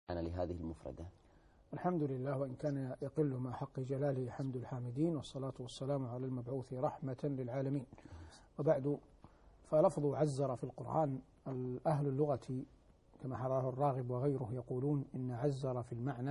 أنا لهذه المفردة. الحمد لله، وإن كان يقل مع حق جلاله حمد الحامدين، والصلاة والسلام على المبعوث رحمة للعالمين. وبعد، فلفظ عزر في القرآن أهل اللغة كما حراه الراغب وغيره يقولون إن عزر في المعنى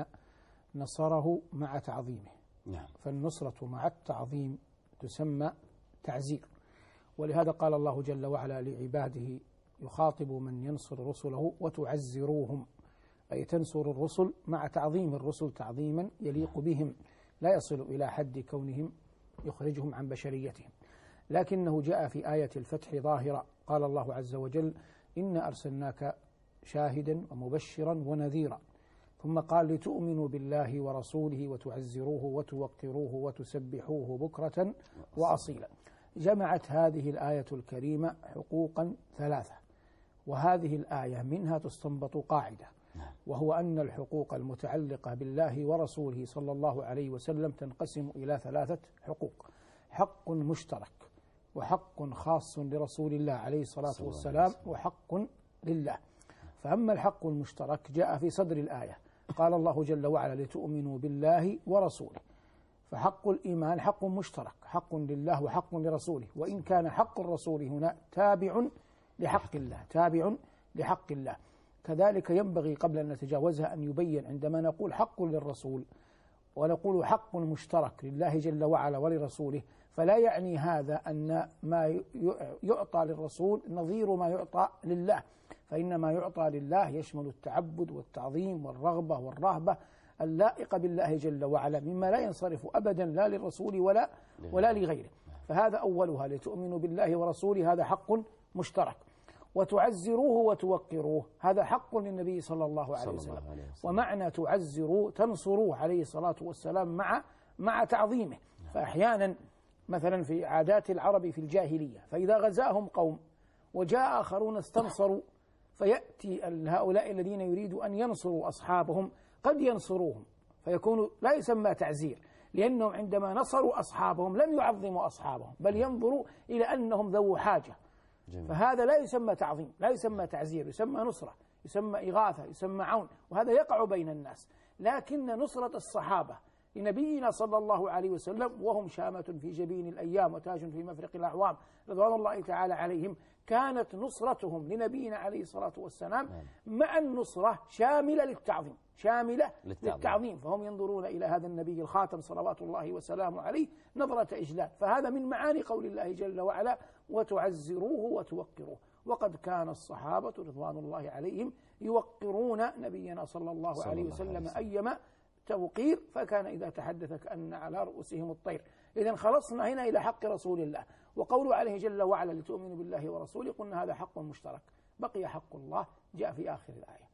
نصره مع تعظيمه. نعم. فالنصرة مع التعظيم تسمى تعزير، ولهذا قال الله جل وعلا لعباده يخاطب من ينصر رسله وتعزروهم، أي تنصر الرسل مع تعظيم الرسل تعظيما يليق بهم، لا يصل إلى حد كونهم يخرجهم عن بشريتهم. لكنه جاء في آية الفتح ظاهرا، قال الله عز وجل إنا أرسلناك شاهدا ومبشرا ونذيرا، ثم قال لتؤمنوا بالله ورسوله وتعزروه وتوقروه وتسبحوه بكرة وأصيلا. جمعت هذه الآية الكريمة حقوقا ثلاثة، وهذه الآية منها تستنبط قاعدة، وهو أن الحقوق المتعلقة بالله ورسوله صلى الله عليه وسلم تنقسم إلى ثلاثة حقوق: حق مشترك، وحق خاص لرسول الله عليه الصلاة والسلام، وحق لله. فأما الحق المشترك جاء في صدر الآية، قال الله جل وعلا لتؤمنوا بالله ورسوله، فحق الإيمان حق مشترك، حق لله وحق لرسوله، وإن كان حق الرسول هنا تابع لحق الله، تابع لحق الله. كذلك ينبغي قبل أن نتجاوزها أن يبين عندما نقول حق للرسول ونقول حق مشترك لله جل وعلا ولرسوله، فلا يعني هذا أن ما يعطى للرسول نظير ما يعطى لله، فإن ما يعطى لله يشمل التعبد والتعظيم والرغبة والرهبة اللائقة بالله جل وعلا، مما لا ينصرف أبدا لا للرسول ولا لغيره. فهذا أولها لتؤمنوا بالله ورسوله، هذا حق مشترك. وتعزروه وتوقروه، هذا حق للنبي صلى الله عليه وسلم. ومعنى تعزروه تنصروه عليه الصلاة والسلام مع تعظيمه. فأحيانا مثلا في عادات العرب في الجاهلية، فإذا غزاهم قوم وجاء آخرون استنصروا، فيأتي هؤلاء الذين يريدوا أن ينصروا أصحابهم قد ينصروهم، فيكون لا يسمى تعزير، لأنهم عندما نصروا أصحابهم لم يعظموا أصحابهم، بل ينظروا إلى أنهم ذو حاجة. جميل. فهذا لا يسمى تعظيم، لا يسمى تعزير، يسمى نصرة، يسمى إغاثة، يسمى عون، وهذا يقع بين الناس. لكن نصرة الصحابة لنبينا صلى الله عليه وسلم وهم شامة في جبين الأيام وتاج في مفرق الأعوام رضوان الله تعالى عليهم، كانت نصرتهم لنبينا عليه الصلاة والسلام مع النصرة شاملة للتعظيم، شاملة للتعظيم. فهم ينظرون إلى هذا النبي الخاتم صلوات الله وسلامه عليه نظرة إجلال. فهذا من معاني قول الله جل وعلا وتعزروه وتوقروه. وقد كان الصحابة رضوان الله عليهم يوقرون نبينا صلى الله عليه وسلم أيما توقير، فكان إذا تحدث كأن على رؤوسهم الطير. إذن خلصنا هنا إلى حق رسول الله، وقوله عليه جل وعلا لتؤمنوا بالله ورسوله، قلنا هذا حق مشترك. بقي حق الله جاء في آخر الآية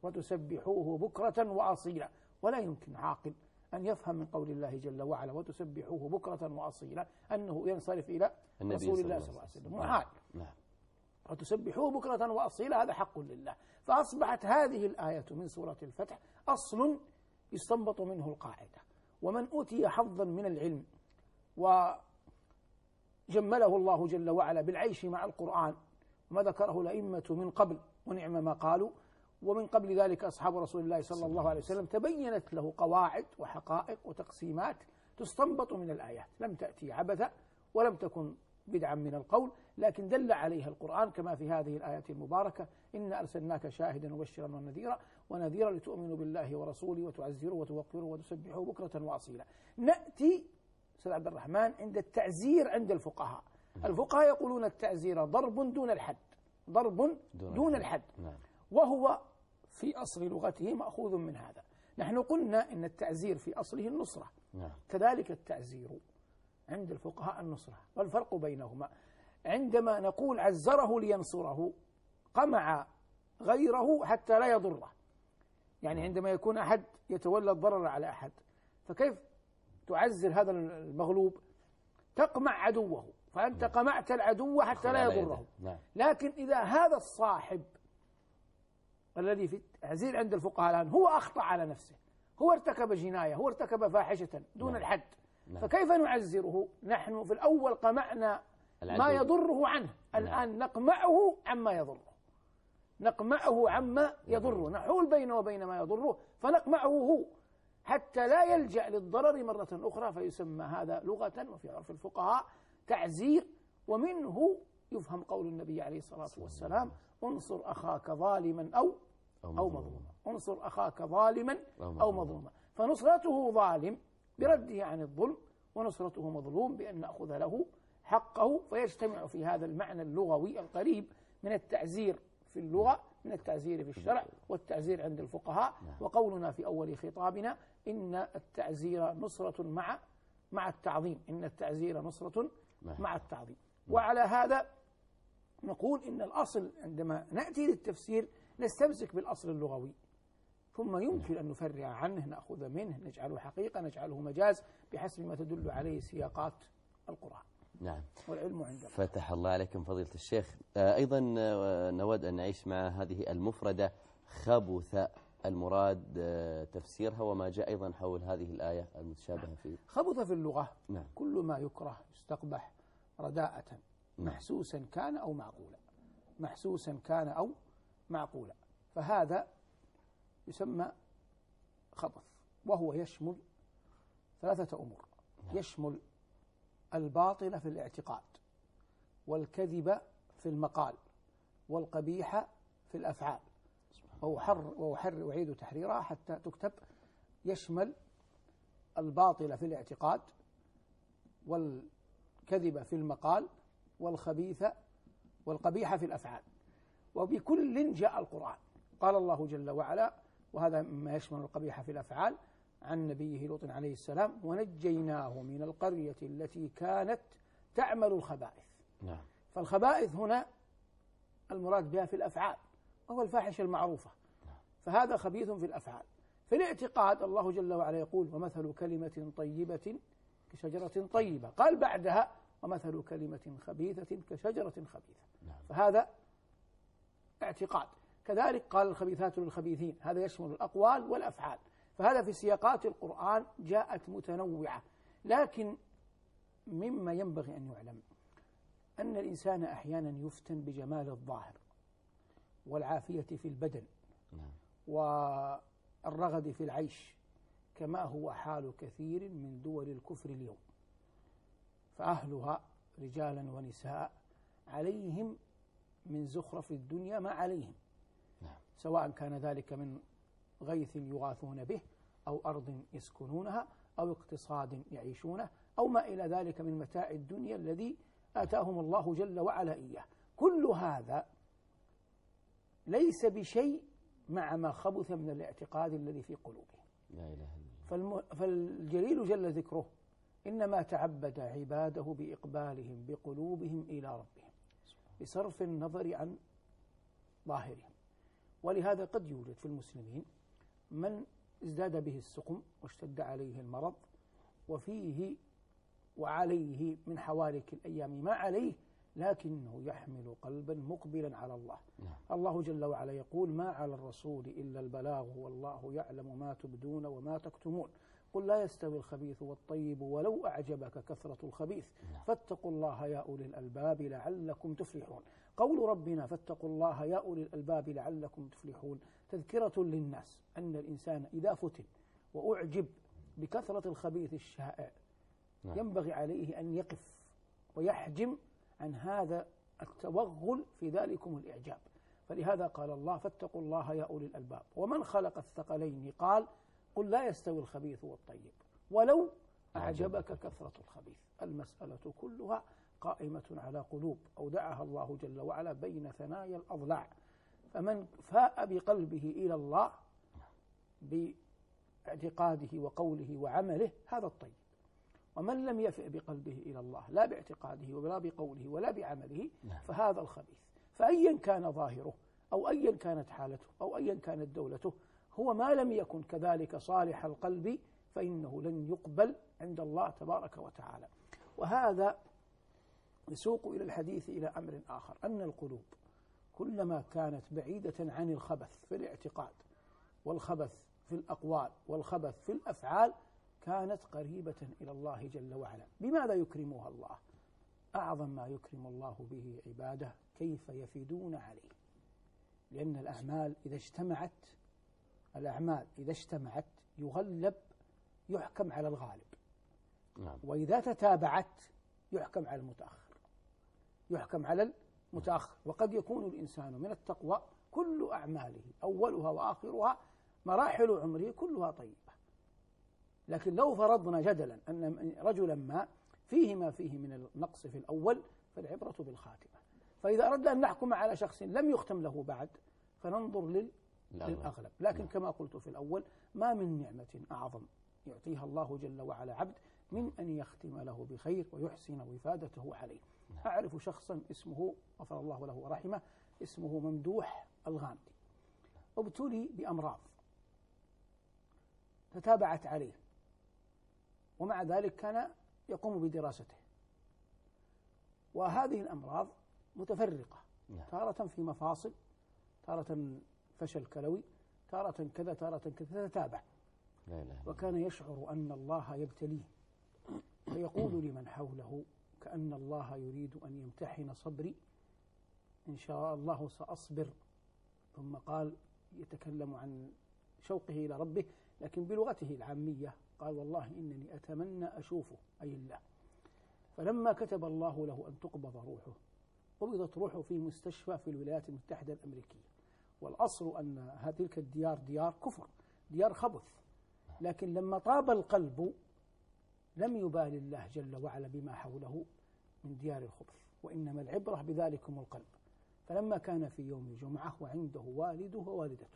وتسبحوه بكرة وأصيلا. ولا يمكن عاقل أن يفهم من قول الله جل وعلا وتسبحوه بكرة وأصيلا أنه ينصرف إلى رسول الله صلى الله عليه وسلم، محال. وتسبحوه بكرة وأصيلا هذا حق لله. فأصبحت هذه الآية من سورة الفتح أصل يستنبط منه القاعدة. ومن أوتي حظا من العلم وجمله الله جل وعلا بالعيش مع القرآن، وما ذكره الأئمة من قبل ونعم ما قالوا، ومن قبل ذلك أصحاب رسول الله صلى الله عليه وسلم، تبينت له قواعد وحقائق وتقسيمات تستنبط من الآيات، لم تأتي عبثا ولم تكن بدعا من القول، لكن دل عليها القرآن كما في هذه الآية المباركة إنا أرسلناك شاهدا وبشرا ونذيرا لتؤمنوا بالله ورسوله وتعزروه وتوقروه وتسبحوه بكرة وأصيلا. نأتي أستاذ عبد الرحمن عند التعزير عند الفقهاء. الفقهاء يقولون التعزير ضرب دون الحد، ضرب دون الحد، وهو في أصل لغته مأخوذ من هذا. نحن قلنا إن التعزير في أصله النصرة، كذلك التعزير عند الفقهاء النصرة. والفرق بينهما عندما نقول عزره لينصره قمع غيره حتى لا يضره، يعني عندما يكون أحد يتولى الضرر على أحد، فكيف تعزر هذا المغلوب؟ تقمع عدوه، فأنت قمعت العدو حتى لا يضره. لكن إذا هذا الصاحب الذي في التعزير عند الفقهاء الآن هو أخطأ على نفسه، هو ارتكب جناية، هو ارتكب فاحشة دون الحد، فكيف نعزره؟ نحن في الأول قمعنا ما يضره عنه، الآن نقمعه عما يضره. نقمعه عما يضره، نحول بينه وبين ما يضره فنقمعه هو حتى لا يلجأ للضرر مرة أخرى، فيسمى هذا لغة وفي عرف الفقهاء تعزير. ومنه يفهم قول النبي عليه الصلاة والسلام: انصر أخاك ظالما أو مظلوما، انصر أخاك ظالما أو مظلوما. فنصرته ظالم برده عن الظلم، ونصرته مظلوم بأن نأخذ له حقه، فيجتمع في هذا المعنى اللغوي القريب من التعزير في اللغة من التعزير في الشرع والتعزير عند الفقهاء. وقولنا في أول خطابنا إن التعزير نصرة مع التعظيم، إن التعزير نصرة مع التعظيم. وعلى هذا نقول إن الأصل عندما نأتي للتفسير نستمسك بالأصل اللغوي، ثم يمكن أن نفرع عنه، نأخذ منه، نجعله حقيقة، نجعله مجاز، بحسب ما تدل عليه سياقات القرآن. نعم، والعلم عندنا. فتح الله عليكم فضيلة الشيخ. أيضا نود أن نعيش مع هذه المفردة خبث، المراد تفسيرها وما جاء أيضا حول هذه الآية المتشابهة فيه. خبث في اللغة كل ما يكره يستقبح رداءة، محسوسا كان أو معقولا، محسوسا كان أو معقولا، فهذا يسمى خبث، وهو يشمل ثلاثة أمور. يشمل الباطل في الاعتقاد، والكذب في المقال، والقبيح في الأفعال. وأعيد تحريرها حتى تكتب: يشمل الباطل في الاعتقاد، والكذب في المقال، والقبيح في الأفعال. وبكل جاء القرآن. قال الله جل وعلا، وهذا ما يشمل القبيح في الأفعال، عن نبيه لوط عليه السلام: ونجيناه من القرية التي كانت تعمل الخبائث. فالخبائث هنا المراد بها في الأفعال، وهو الفاحشة المعروفة، فهذا خبيث في الأفعال. في الاعتقاد الله جل وعلا يقول: ومثل كلمة طيبة كشجرة طيبة، قال بعدها: ومثل كلمة خبيثة كشجرة خبيثة. فهذا اعتقاد. كذلك قال: الخبيثات للخبيثين، هذا يشمل الأقوال والأفعال. فهذا في سياقات القرآن جاءت متنوعة. لكن مما ينبغي أن يعلم أن الإنسان أحيانا يفتن بجمال الظاهر والعافية في البدن والرغد في العيش، كما هو حال كثير من دول الكفر اليوم، فأهلها رجالا ونساء عليهم من زخرف الدنيا ما عليهم، سواء كان ذلك من غيث يغاثون به، أو أرض يسكنونها، أو اقتصاد يعيشونه، أو ما إلى ذلك من متاع الدنيا الذي آتاهم الله جل وعلا إياه. كل هذا ليس بشيء مع ما خبث من الاعتقاد الذي في قلوبهم. لا إله إلا الله. فالجليل جل ذكره إنما تعبد عباده بإقبالهم بقلوبهم إلى ربهم، بصرف النظر عن ظاهرهم. ولهذا قد يوجد في المسلمين من ازداد به السقم واشتد عليه المرض، وفيه وعليه من حوالك الأيام ما عليه، لكنه يحمل قلبا مقبلا على الله. الله جل وعلا يقول: ما على الرسول إلا البلاغ والله يعلم ما تبدون وما تكتمون، قل لا يستوي الخبيث والطيب ولو أعجبك كثرة الخبيث فاتقوا الله يا أولي الألباب لعلكم تفلحون. قول ربنا: فاتقوا الله يا أولي الألباب لعلكم تفلحون، تذكرة للناس أن الإنسان إذا فتن وأعجب بكثرة الخبيث الشائع ينبغي عليه أن يقف ويحجم عن هذا التوغل في ذلكم الإعجاب. فلهذا قال الله: فاتقوا الله يا أولي الألباب. ومن خلق الثقلين قال: قل لا يستوي الخبيث والطيب ولو أعجبك كثرة الخبيث. المسألة كلها قائمة على قلوب أودعها الله جل وعلا بين ثنايا الأضلاع، فمن فاء بقلبه إلى الله باعتقاده وقوله وعمله هذا الطيب، ومن لم يفئ بقلبه إلى الله لا باعتقاده ولا بقوله ولا بعمله فهذا الخبيث. فأيا كان ظاهره أو أيا كانت حالته أو أيا كانت دولته، هو ما لم يكن كذلك صالح القلب فإنه لن يقبل عند الله تبارك وتعالى. وهذا يسوق إلى الحديث إلى أمر آخر، أن القلوب كلما كانت بعيدة عن الخبث في الاعتقاد والخبث في الأقوال والخبث في الأفعال كانت قريبة إلى الله جل وعلا. بماذا يكرمها الله؟ أعظم ما يكرم الله به عباده كيف يفيدون عليه، لأن الأعمال إذا اجتمعت يغلب، يحكم على الغالب. نعم. وإذا تتابعت يحكم على المتأخر. وقد يكون الإنسان من التقوى كل أعماله أولها وآخرها مراحل عمره كلها طيبة، لكن لو فرضنا جدلا أن رجلا ما فيه من النقص في الأول فالعبرة بالخاتمة. فإذا أردنا أن نحكم على شخص لم يختم له بعد فننظر للأغلب. لكن كما قلت في الأول، ما من نعمة أعظم يعطيها الله جل وعلا عبد من أن يختم له بخير ويحسن وفادته عليه. أعرف شخصا اسمه غفر الله له ورحمه، اسمه ممدوح الغامدي، ابتلي بأمراض تتابعت عليه، ومع ذلك كان يقوم بدراسته، وهذه الأمراض متفرقة، تارة في مفاصل، تارة فشل كلوي، تارة كذا تارة كذا، تتابع. وكان يشعر أن الله يبتليه، فيقول لمن حوله كأن الله يريد أن يمتحن صبري، إن شاء الله سأصبر. ثم قال يتكلم عن شوقه إلى ربه لكن بلغته العامية، قال والله إنني أتمنى أشوفه، أي الله. فلما كتب الله له أن تقبض روحه، قبضت روحه في مستشفى في الولايات المتحدة الأمريكية. والأصل أن تلك الديار ديار كفر، ديار خبث، لكن لما طاب القلب لم يبال الله جل وعلا بما حوله من ديار الخبث، وإنما العبرة بذلكم القلب. فلما كان في يوم الجمعة وعنده والده ووالدته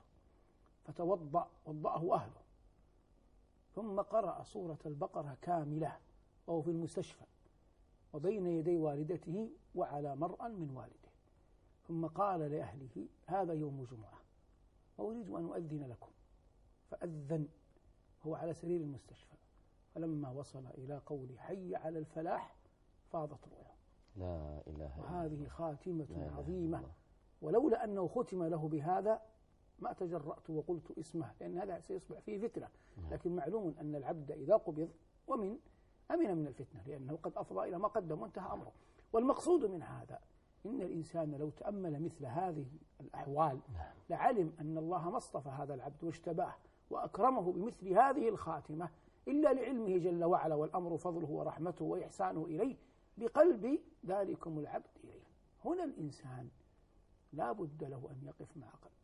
وضأه أهله، ثم قرأ سورة البقرة كاملة وهو في المستشفى وبين يدي والدته وعلى مرأى من والده، ثم قال لأهله هذا يوم جمعة وأريد أن أؤذن لكم، فأذن هو على سرير المستشفى. فلما وصل إلى قول حي على الفلاح فاضت روحه. لا إله إلا الله. وهذه خاتمة عظيمة، ولولا أنه ختم له بهذا ما تجرأت وقلت اسمه، لأن هذا سيصبح فيه فتنة. لكن معلوم أن العبد إذا قبض أمن من الفتنة، لأنه قد أفضى إلى ما قدم وانتهى أمره. والمقصود من هذا إن الإنسان لو تأمل مثل هذه الأحوال لعلم أن الله ما اصطفى هذا العبد واشتباه وأكرمه بمثل هذه الخاتمة إلا لعلمه جل وعلا، والأمر فضله ورحمته وإحسانه إليه بقلب ذلكم العبد إليه. هنا الإنسان لا بد له أن يقف مع قلبه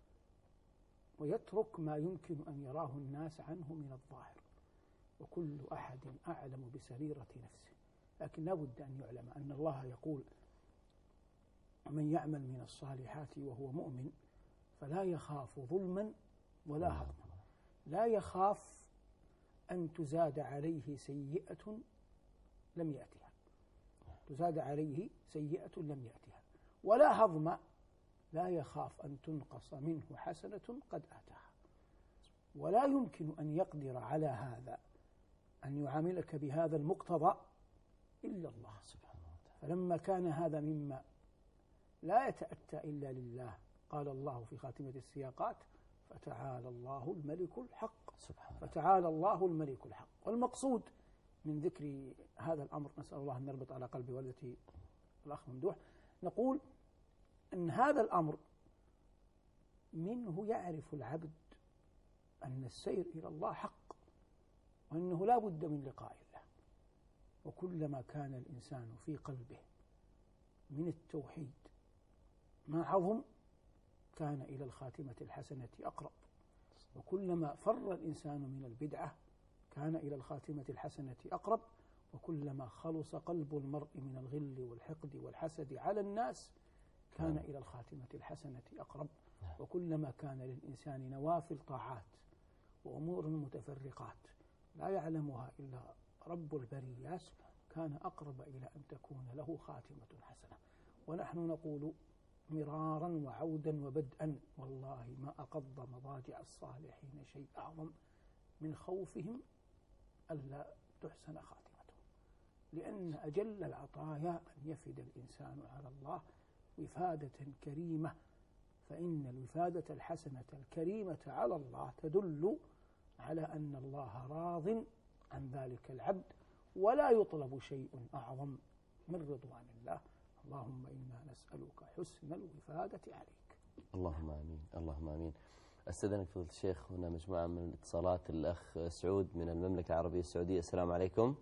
ويترك ما يمكن أن يراه الناس عنه من الظاهر، وكل أحد أعلم بسريرة نفسه. لكن لا بد أن يعلم أن الله يقول ومن يعمل من الصالحات وهو مؤمن فلا يخاف ظلما ولا هضما. لا يخاف أن تزاد عليه سيئة لم يأتها، ولا هضم، لا يخاف أن تنقص منه حسنة قد آتاها. ولا يمكن أن يقدر على هذا أن يعاملك بهذا المقتضى إلا الله سبحانه وتعالى. فلما كان هذا مما لا يتأتى إلا لله، قال الله في خاتمة السياقات فتعالى الله الملك الحق، فتعالى الله الملك الحق. والمقصود من ذكر هذا الأمر، نسأل الله أن يربط على قلب والدتي الأخ ممدوح، نقول أن هذا الأمر منه يعرف العبد أن السير إلى الله حق، وأنه لا بد من لقاء الله. وكلما كان الإنسان في قلبه من التوحيد ما عظم كان إلى الخاتمة الحسنة أقرب، وكلما فر الإنسان من البدعة كان إلى الخاتمة الحسنة أقرب، وكلما خلص قلب المرء من الغل والحقد والحسد على الناس كان إلى الخاتمة الحسنة أقرب. وكلما كان للإنسان نوافل طاعات وأمور متفرقات لا يعلمها إلا رب البريات كان أقرب إلى أن تكون له خاتمة حسنة. ونحن نقول مرارا وعودا وبدءا والله ما أقض مضاجع الصالحين شيء أعظم من خوفهم ألا تحسن خاتمته، لأن أجل العطايا أن يفد الإنسان على الله وفادة كريمة، فإن الوفادة الحسنة الكريمة على الله تدل على أن الله راض عن ذلك العبد ولا يطلب شيء أعظم من رضوان الله. اللهم إنا نسألك حسن الوفادة عليك. اللهم آمين اللهم آمين. أستاذنك فضيلة الشيخ، هنا مجموعة من الاتصالات. الأخ سعود من المملكة العربية السعودية، السلام عليكم.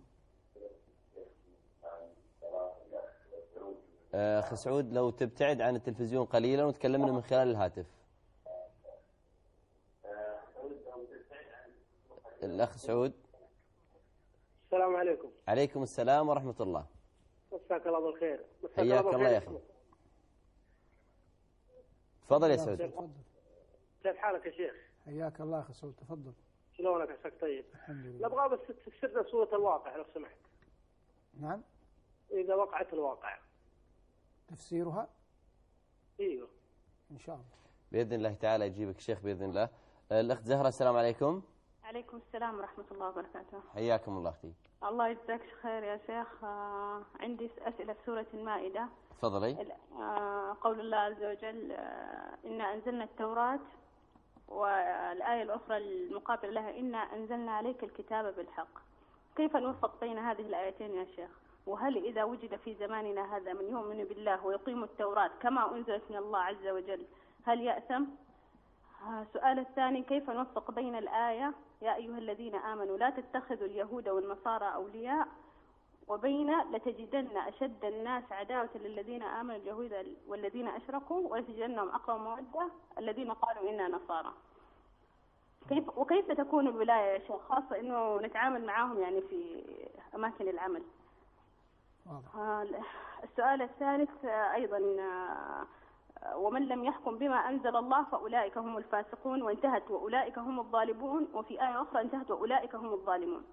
أخ سعود لو تبتعد عن التلفزيون قليلا وتكلمنا من خلال الهاتف. الأخ سعود. السلام عليكم. عليكم السلام ورحمة الله. مساك الله بالخير. حياك الله يا أخي. تفضل يا سعود. كيف حالك يا شيخ؟ حياك الله أخي سعود، تفضل. شلونك عساك طيب؟ الحمد لله. نبغى بس تفسر لنا سورة الواقع لو سمحت. نعم. إذا وقعت الواقع. تفسيرها؟ ايوه. إن شاء الله. بإذن الله تعالى يجيبك الشيخ بإذن الله. الأخت زهرة، السلام عليكم. عليكم السلام ورحمة الله وبركاته. حياكم الله أختي. الله يجزاك خير يا شيخ. عندي أسئلة في سورة المائدة. تفضلي. قول الله عز وجل إنا أنزلنا التوراة، والآية الأخرى المقابلة لها إنا أنزلنا عليك الكتاب بالحق. كيف نوفق بين هذه الآيتين يا شيخ؟ وهل إذا وجد في زماننا هذا من يؤمن بالله ويقيم التوراة كما أنزلت من الله عز وجل هل يأثم؟ السؤال الثاني، كيف نوفق بين الآية يا أيها الذين آمنوا لا تتخذوا اليهود والنصارى أولياء وبين لتجدن أشد الناس عداوة للذين آمنوا اليهود والذين أشركوا ولتجدنهم أقرب مودة الذين قالوا إنا نصارى؟ وكيف تكون الولاية يا شيخ، خاصة إنه نتعامل معهم يعني في أماكن العمل؟ السؤال الثالث أيضا، ومن لم يحكم بما أنزل الله فأولئك هم الفاسقون، وانتهت وأولئك هم الظالمون، وفي آية أخرى انتهت وأولئك هم الظالمون.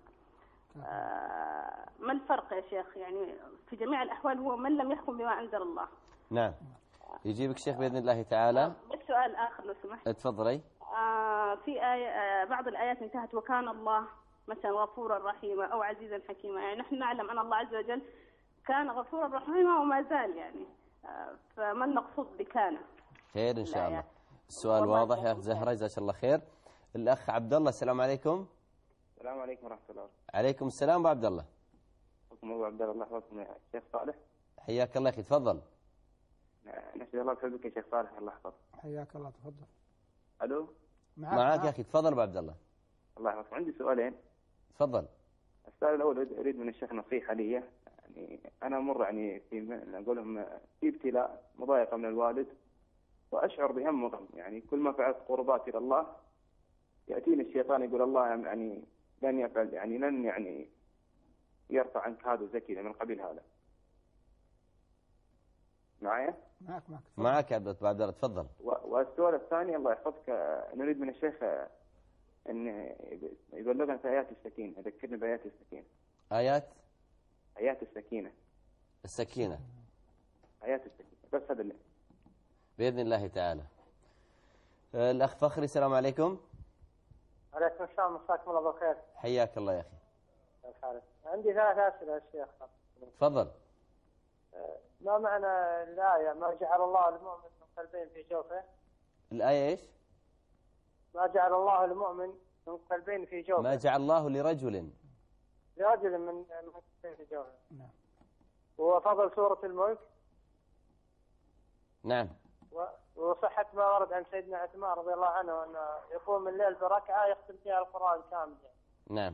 ما الفرق يا شيخ؟ يعني في جميع الأحوال هو من لم يحكم بما أنزل الله. نعم، يجيبك الشيخ بإذن الله تعالى. بس سؤال آخر لو سمحت. تفضلي. في آية بعض الآيات انتهت وكان الله مثلا غفورا رحيما أو عزيزا حكيما، يعني نحن نعلم أن الله عز وجل كان غفورا رحيما وما زال يعني، فما المقصود بكان؟ خير إن شاء الله. السؤال واضح يا أخت زهرة، جزاك الله خير. الأخ عبد الله، السلام عليكم. السلام عليكم ورحمة الله. عليكم السلام أبو عبد الله. حكم أبو عبد الله، حكم يا شيخ صالح. حياك الله أخي، تفضل. نشهد الله بحبك يا شيخ صالح، الله يحفظك. حياك الله، تفضل. ألو. معك يا أخي، تفضل أبو عبد الله. الله يحفظك. عندي سؤالين. تفضل. السؤال الأول، أريد من الشيخ نصيحة لي. يعني أنا أمر يعني أقولهم في ابتلاء، مضايقة من الوالد، وأشعر بهم وغم. يعني كل ما فعلت قربات إلى الله يأتيني الشيطان يقول الله يعني لن يفعل، يعني لن يعني يرفع عنك هذا زكي من قبيل هذا. معايا؟ معك يا عبد الله، تفضل. والسؤال الثاني، الله يحفظك، نريد من الشيخ أن يبلغنا في آيات السكينة، يذكرنا بآيات السكينة. آيات السكينة. السكينة. آيات السكينة، بس هذا اللي بإذن الله تعالى. الأخ فخري، السلام عليكم. عليكم السلام، مساكم الله بالخير. حياك الله يا أخي. عندي 3 أسئلة يا شيخ. تفضل. ما معنى الآية ما جعل الله المؤمن من قلبين في جوفه؟ الآية إيش؟ ما جعل الله المؤمن من قلبين في جوفه. ما جعل الله لرجل من قلبين في جوفه. نعم. وفضل سورة الملك. نعم. وصحة ما ورد عن سيدنا عثمان رضي الله عنه أنه يقوم الليل بركعة يختم فيها القرآن كامل. نعم.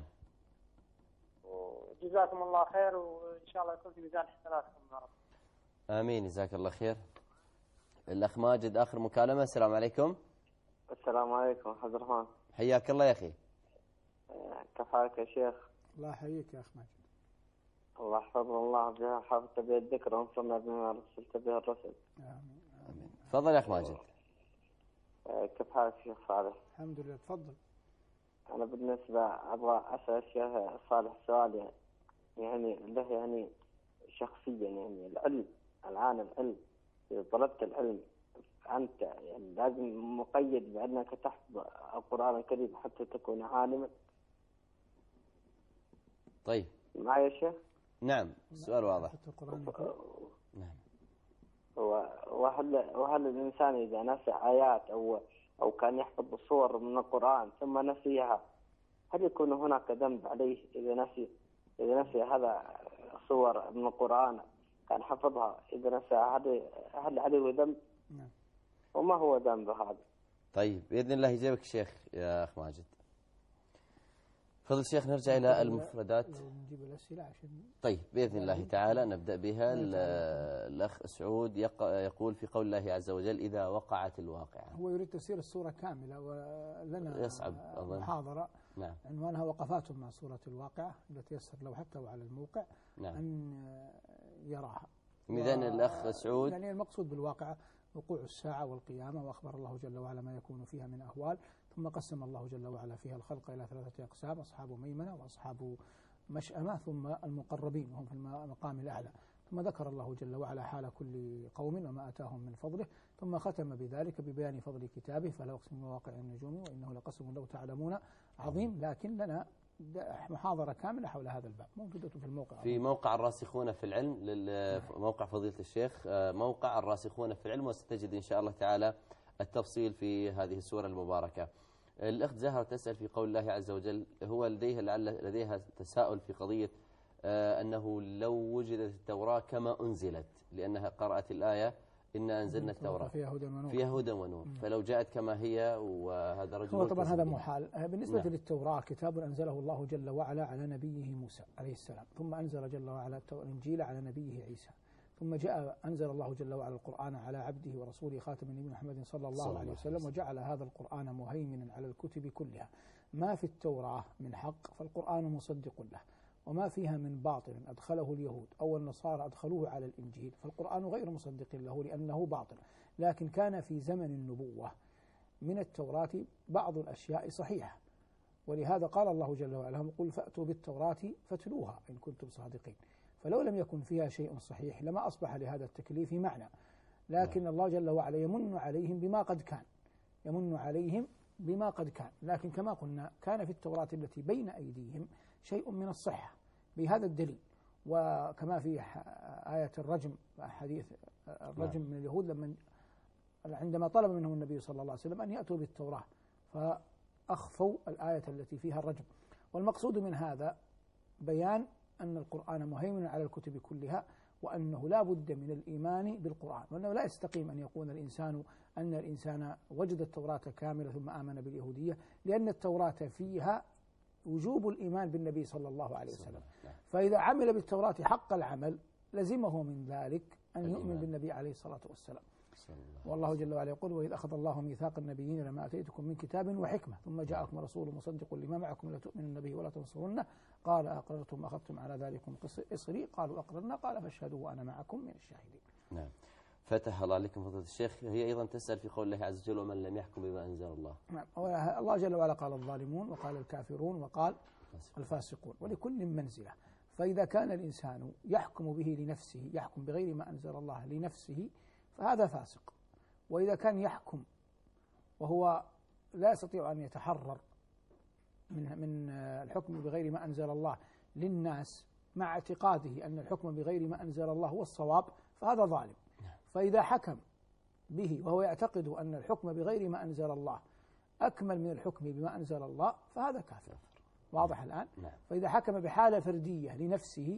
وجزاكم الله خير، وإن شاء الله يكون في ميزان حسناتكم يا رب. آمين، جزاك الله خير. الأخ ماجد، آخر مكالمة. السلام عليكم. السلام عليكم عبد الرحمن. حياك الله يا أخي. كيف حالك يا شيخ؟ الله يحييك يا أخ ماجد. الله يحفظنا، الله حافظت به الذكر وانصرنا بما رسلت به الرسل. آمين. آمين. تفضل يا أخ ماجد. كيف حالك يا شيخ صالح؟ الحمد لله، تفضل. أنا بالنسبة أبغى أسأل الشيخ صالح سؤال يعني له يعني شخصيا، يعني العلم الآن، العلم إذا طلبت العلم أنت يعني لازم مقيد بأنك تحفظ القرآن الكريم حتى تكون عالما. طيب. معي يا شيخ؟ نعم، السؤال واضح. نعم. وهل الإنسان إذا نسى آيات أو كان يحفظ صور من القرآن ثم نسيها، هل يكون هناك ذنب عليه إذا نسي هذا صور من القرآن كان حفظها، إذا نسى هل عليه ذنب؟ نعم. وما هو ذنبه هذا؟ طيب بإذن الله يجيبك الشيخ يا أخ ماجد. فضل الشيخ نرجع إلى المفردات. نجيب الأسئلة عشان طيب بإذن الله تعالى نبدأ بها. الأخ سعود يقول في قول الله عز وجل إذا وقعت الواقعة. هو يريد تفسير السورة كاملة، ولنا يصعب أظن محاضرة نعم. عنوانها وقفات مع سورة الواقعة التي يسر له حتى وعلى الموقع نعم. أن يراها. إذن الأخ سعود يعني المقصود بالواقعة وقوع الساعة والقيامة، وأخبر الله جل وعلا ما يكون فيها من أهوال، ثم قسم الله جل وعلا فيها الخلق إلى 3 أقسام: أصحاب ميمنة وأصحاب مشأمة ثم المقربين وهم في المقام الأعلى. ثم ذكر الله جل وعلا حال كل قوم وما أتاهم من فضله، ثم ختم بذلك ببيان فضل كتابه: فلا أقسم بمواقع النجوم وإنه لقسم لو تعلمون عظيم. لكن لنا محاضرة كاملة حول هذا الباب موجودة في الموقع، في موقع الراسخون في العلم، موقع فضيلة الشيخ، موقع الراسخون في العلم، وستجد إن شاء الله تعالى التفصيل في هذه السورة المباركة. الأخت زهرة تسأل في قول الله عز وجل، هو لديها تساؤل في قضية أنه لو وجدت التوراة كما أنزلت، لأنها قرأت الآية إنا أنزلنا التوراة فيها هدى ونور، فلو جاءت كما هي وهذا رجل هو طبعا هذا محال. بالنسبة للتوراة كتاب أنزله الله جل وعلا على نبيه موسى عليه السلام، ثم أنزل جل وعلا الإنجيل على نبيه عيسى، ثم أنزل الله جل وعلا القرآن على عبده ورسوله خاتم النبي محمد صلى الله عليه وسلم، وجعل هذا القرآن مهيمنا على الكتب كلها. ما في التوراة من حق فالقرآن مصدق له، وما فيها من باطل أدخله اليهود أو النصارى أدخلوه على الإنجيل فالقرآن غير مصدق له لأنه باطل. لكن كان في زمن النبوة من التوراة بعض الأشياء صحيحة، ولهذا قال الله جل وعلا: قل فأتوا بالتوراة فاتلوها إن كنتم صادقين. فلو لم يكن فيها شيء صحيح لما أصبح لهذا التكليف معنى، لكن الله جل وعلا يمن عليهم بما قد كان، يمن عليهم بما قد كان. لكن كما قلنا كان في التوراة التي بين أيديهم شيء من الصحة بهذا الدليل، وكما في آية الرجم، حديث الرجم من اليهود لما عندما طلب منهم النبي صلى الله عليه وسلم أن يأتوا بالتوراة فأخفوا الآية التي فيها الرجم. والمقصود من هذا بيان أن القرآن مهيمن على الكتب كلها، وأنه لا بد من الإيمان بالقرآن، وأنه لا يستقيم أن يقول أن الإنسان وجد التوراة كاملة ثم آمن باليهودية، لأن التوراة فيها وجوب الإيمان بالنبي صلى الله عليه وسلم. فإذا عمل بالتوراة حق العمل لزمه من ذلك أن يؤمن بالنبي عليه الصلاة والسلام. والله جل وعلا يقول: وإذ أخذ الله ميثاق النبيين لما أتيتكم من كتاب وحكمة ثم جاءكم رسول مصدق لما معكم لتؤمنن به ولا تنصرنه قال أقررتم أخذتم على ذلكم إصري قالوا أقررنا قال فاشهدوا وأنا معكم من الشاهدين. نعم. فتح الله عليكم فضيلة الشيخ. هي أيضا تسأل في قول الله عز وجل: ومن لم يحكم بما أنزل الله. نعم. الله جل وعلا قال الظالمون وقال الكافرون وقال الفاسقون، ولكل منزلة. فإذا كان الإنسان يحكم به لنفسه، يحكم بغير ما أنزل الله لنفسه، فهذا فاسق. وإذا كان يحكم وهو لا يستطيع أن يتحرر من الحكم بغير ما أنزل الله للناس مع اعتقاده أن الحكم بغير ما أنزل الله هو الصواب، فهذا ظالم. فإذا حكم به وهو يعتقد أن الحكم بغير ما أنزل الله أكمل من الحكم بما أنزل الله فهذا كافر. واضح الآن؟ فإذا حكم بحالة فردية لنفسه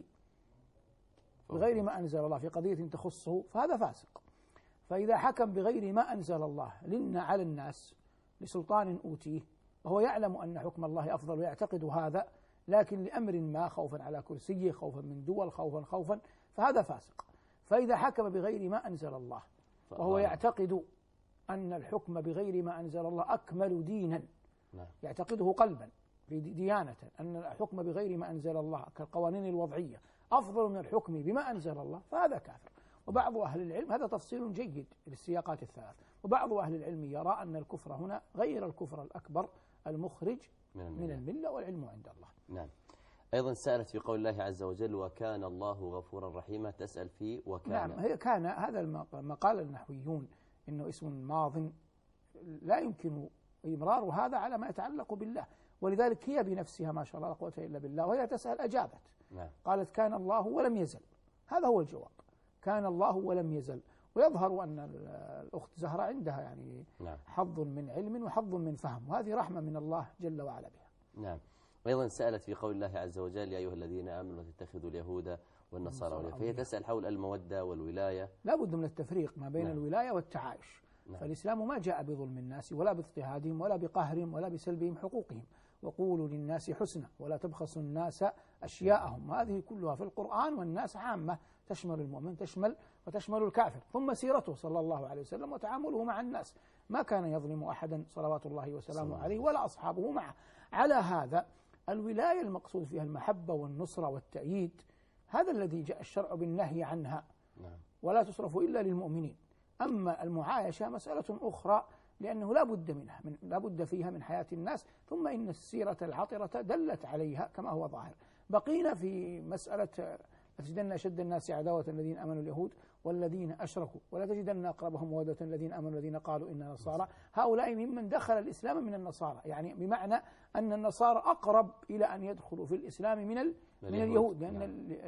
بغير ما أنزل الله في قضية تخصه فهذا فاسق. فإذا حكم بغير ما أنزل الله على الناس لسلطان أوتيه وهو يعلم أن حكم الله أفضل ويعتقد هذا، لكن لأمر ما خوفا على كرسيه، خوفا من دول، خوفا فهذا فاسق. فإذا حكم بغير ما أنزل الله وهو يعتقد أن الحكم بغير ما أنزل الله أكمل دينا، يعتقده قلبا في ديانة أن الحكم بغير ما أنزل الله كالقوانين الوضعية أفضل من الحكم بما أنزل الله فهذا كافر. وبعض أهل العلم، هذا تفصيل جيد للسياقات الثلاث، وبعض أهل العلم يرى أن الكفر هنا غير الكفر الأكبر المخرج من الملة، والعلم عند الله. نعم. أيضا سألت في قول الله عز وجل: وكان الله غفورا رحيما، تسأل في وكان. نعم. هي كان هذا ما قال النحويون إنه اسم ماض لا يمكن إمرار هذا على ما يتعلق بالله، ولذلك هي بنفسها ما شاء الله لا قوة إلا بالله وهي تسأل أجابت. نعم. قالت: كان الله ولم يزل. هذا هو الجواب، كان الله ولم يزل. ويظهر أن الأخت زهرة عندها يعني حظ من علم وحظ من فهم، وهذه رحمة من الله جل وعلا بها. نعم. وأيضا سألت في قول الله عز وجل: يا أيها الذين آمنوا لا تتخذوا اليهود والنصارى أولياء. فهي تسأل حول المودة والولاية. لا بد من التفريق ما بين الولاية والتعايش. فالإسلام ما جاء بظلم الناس ولا باضطهادهم ولا بقهرهم ولا بسلبهم حقوقهم. وقولوا للناس حسنا ولا تبخسوا الناس أشياءهم، هذه كلها في القرآن، والناس عامة تشمل المؤمن وتشمل الكافر. ثم سيرته صلى الله عليه وسلم وتعامله مع الناس، ما كان يظلم أحدا صلوات الله وسلامه عليه ولا أصحابه معه. على هذا الولاية المقصود فيها المحبة والنصرة والتأييد، هذا الذي جاء الشرع بالنهي عنها، ولا تصرف إلا للمؤمنين. أما المعايشة مسألة أخرى، لأنه لا بد فيها من حياة الناس، ثم إن السيرة العطرة دلت عليها كما هو ظاهر. بقينا في مسألة لتجدن أشد الناس عداوة الذين آمنوا اليهود والذين أشركوا ولا تجدن أقربهم مودة الذين آمنوا الذين قالوا إننا نصارى. هؤلاء ممن دخل الإسلام من النصارى، يعني بمعنى أن النصارى أقرب إلى أن يدخلوا في الإسلام من اليهود، لأن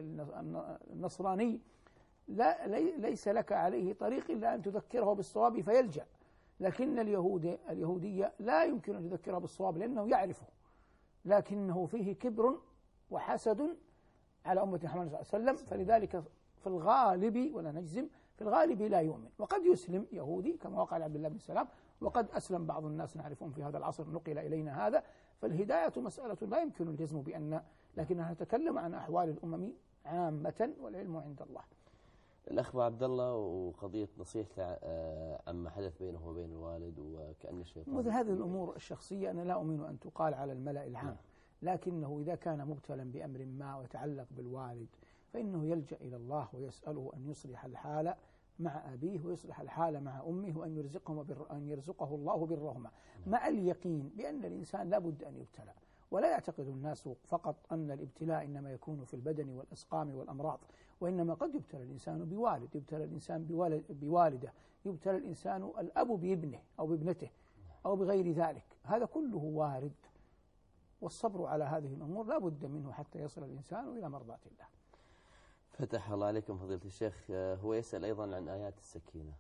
النصراني ليس لك عليه طريق إلا أن تذكره بالصواب فيلجأ، لكن اليهودية لا يمكن أن تذكره بالصواب لأنه يعرفه، لكنه فيه كبر وحسد على أمة محمد صلى الله عليه وسلم، فلذلك في الغالب ولا نجزم في الغالب لا يؤمن. وقد يسلم يهودي كما وقع لعبد الله بن سلام، وقد أسلم بعض الناس نعرفهم في هذا العصر نقل إلينا هذا. فالهداية مسألة لا يمكن الجزم بأن، لكنها نتكلم عن أحوال الأمم عامة والعلم عند الله. الأخ عبد الله، وقضية نصيحته عما حدث بينه وبين الوالد وكأن الشيطان، مثل هذه الأمور الشخصية أنا لا أؤمن أن تقال على الملأ العام، لكنه إذا كان مبتلا بأمر ما ويتعلق بالوالد فإنه يلجأ إلى الله ويسأله أن يصلح الحال مع أبيه ويصلح الحال مع أمه، وأن يرزقه الله برهما، مع اليقين بأن الإنسان لا بد أن يبتلى. ولا يعتقد الناس فقط أن الابتلاء إنما يكون في البدن والأسقام والأمراض، وإنما قد يبتلى الإنسان بوالد، يبتلى الإنسان بوالده، يبتلى الإنسان الأب بابنه أو بابنته أو بغير ذلك، هذا كله وارد. والصبر على هذه الأمور لا بد منه حتى يصل الإنسان إلى مرضاة الله. فتح الله عليكم فضيلة الشيخ. هو يسأل أيضا عن آيات السكينة.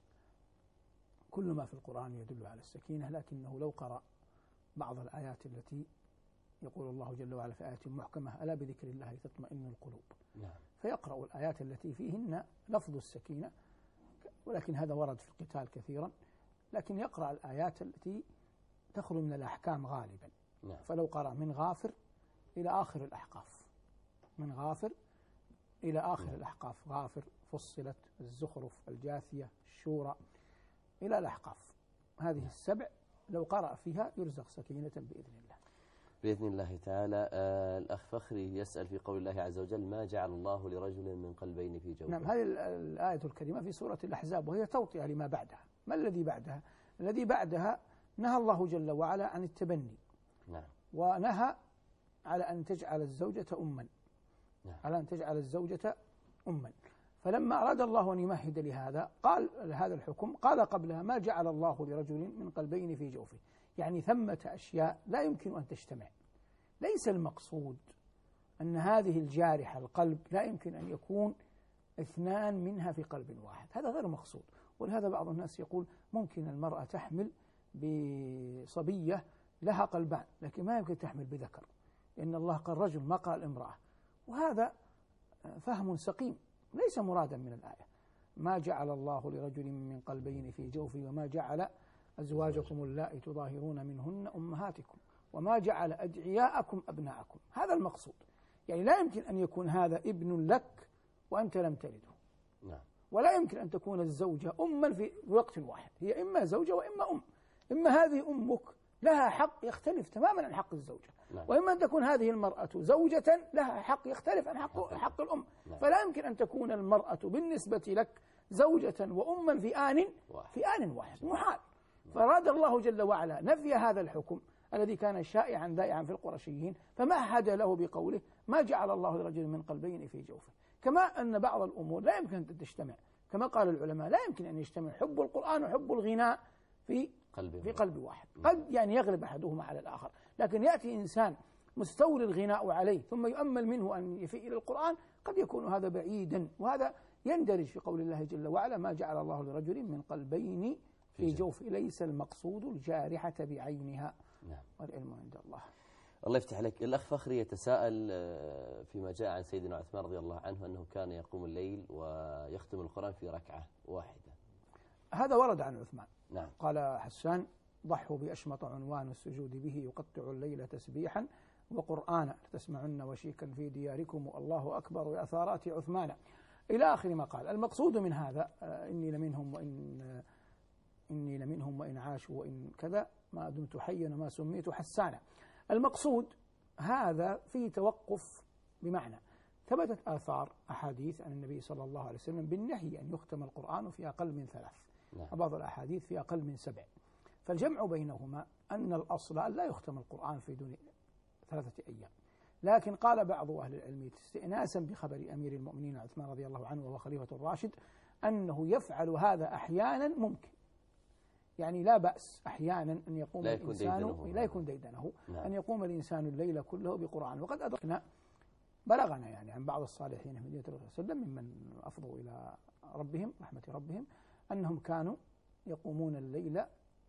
كل ما في القرآن يدل على السكينة، لكنه لو قرأ بعض الآيات التي يقول الله جل وعلا في آيات محكمة ألا بذكر الله تطمئن القلوب، فيقرأ الآيات التي فيهن لفظ السكينة، ولكن هذا ورد في القتال كثيرا، لكن يقرأ الآيات التي تخرج من الأحكام غالبا. فلو قرأ من غافر إلى آخر الأحقاف، من غافر إلى آخر الأحقاف، غافر، فصلت، الزخرف، الجاثية، الشورى، إلى الأحقاف، هذه السبع لو قرأ فيها يرزق سكينة بإذن الله. بإذن الله تعالى. الأخ فخري يسأل في قول الله عز وجل ما جعل الله لرجل من قلبين في جوفه. نعم، هذه الآية الكريمة في سورة الأحزاب، وهي توطئة لما بعدها. ما الذي بعدها؟ الذي بعدها نهى الله جل وعلا عن التبني، ونهى على أن تجعل الزوجة أما، على أن تجعل الزوجة أما. فلما أراد الله أن يمهد لهذا قال هذا الحكم، قال قبلها ما جعل الله لرجل من قلبين في جوفه، يعني ثمة أشياء لا يمكن أن تجتمع. ليس المقصود أن هذه الجارحة القلب لا يمكن أن يكون اثنان منها في قلب واحد، هذا غير مقصود. ولهذا بعض الناس يقول ممكن المرأة تحمل بصبية لها قلبان، لكن ما يمكن تحمل بذكر، لأن الله قال رجل ما قال امرأة، وهذا فهم سقيم ليس مرادا من الآية. ما جعل الله لرجل من قلبين في جوفه وما جعل أزواجكم اللائي تظاهرون منهن أمهاتكم وما جعل أدعياءكم أبناءكم، هذا المقصود. يعني لا يمكن أن يكون هذا ابن لك وأنت لم تلده، ولا يمكن أن تكون الزوجة أما في وقت واحد، هي إما زوجة وإما إما هذه أمك لها حق يختلف تماما عن حق الزوجة، وإما أن تكون هذه المرأة زوجة لها حق يختلف عن حق الأم. فلا يمكن أن تكون المرأة بالنسبة لك زوجة وأما في آن واحد، محال. فأراد الله جل وعلا نفي هذا الحكم الذي كان شائعا ذائعا في القرشيين، فمهد له بقوله ما جعل الله لرجل من قلبين في جوفه. كما أن بعض الأمور لا يمكن أن تجتمع، كما قال العلماء لا يمكن أن يجتمع حب القرآن وحب الغناء في قلب واحد، قد يعني يغلب أحدهما على الآخر. لكن يأتي إنسان مستولي الغناء عليه ثم يؤمل منه أن يفيء إلى القرآن، قد يكون هذا بعيدا، وهذا يندرج في قول الله جل وعلا ما جعل الله لرجل من قلبين في جوف، ليس المقصود الجارحة بعينها، والعلم عند الله. الله يفتح عليك. الأخ فخري يتساءل فيما جاء عن سيدنا عثمان رضي الله عنه أنه كان يقوم الليل ويختم القرآن في ركعة واحدة. هذا ورد عن عثمان. نعم. قال حسان: ضحوا بأشمط عنوان السجود به يقطع الليل تسبيحا وقرآنا لتسمعن وشيكا في دياركم الله أكبر وأثارات عثمان، إلى آخر ما قال. المقصود من هذا إني لمنهم وإن عاشوا وإن كذا ما دمت حيا وما سميت حسانا. المقصود هذا في توقف، بمعنى ثبتت آثار أحاديث عن النبي صلى الله عليه وسلم بالنهي أن يختم القرآن في أقل من 3، وبعض الأحاديث في أقل من 7. فالجمع بينهما أن الأصل أن لا يختم القرآن في دون 3 أيام. لكن قال بعض أهل العلم استئناسا بخبر أمير المؤمنين عثمان رضي الله عنه وهو خليفة الراشد أنه يفعل هذا أحيانا، ممكن يعني لا بأس أحيانا أن يقوم الإنسان لا يكون ديدنه أن يقوم الإنسان الليل كله بقرآن. وقد أدركنا بلغنا يعني عن بعض الصالحين في مدينة الرسول صلى الله عليه وسلم ممن أفضوا إلى ربهم رحمة ربهم أنهم كانوا يقومون الليل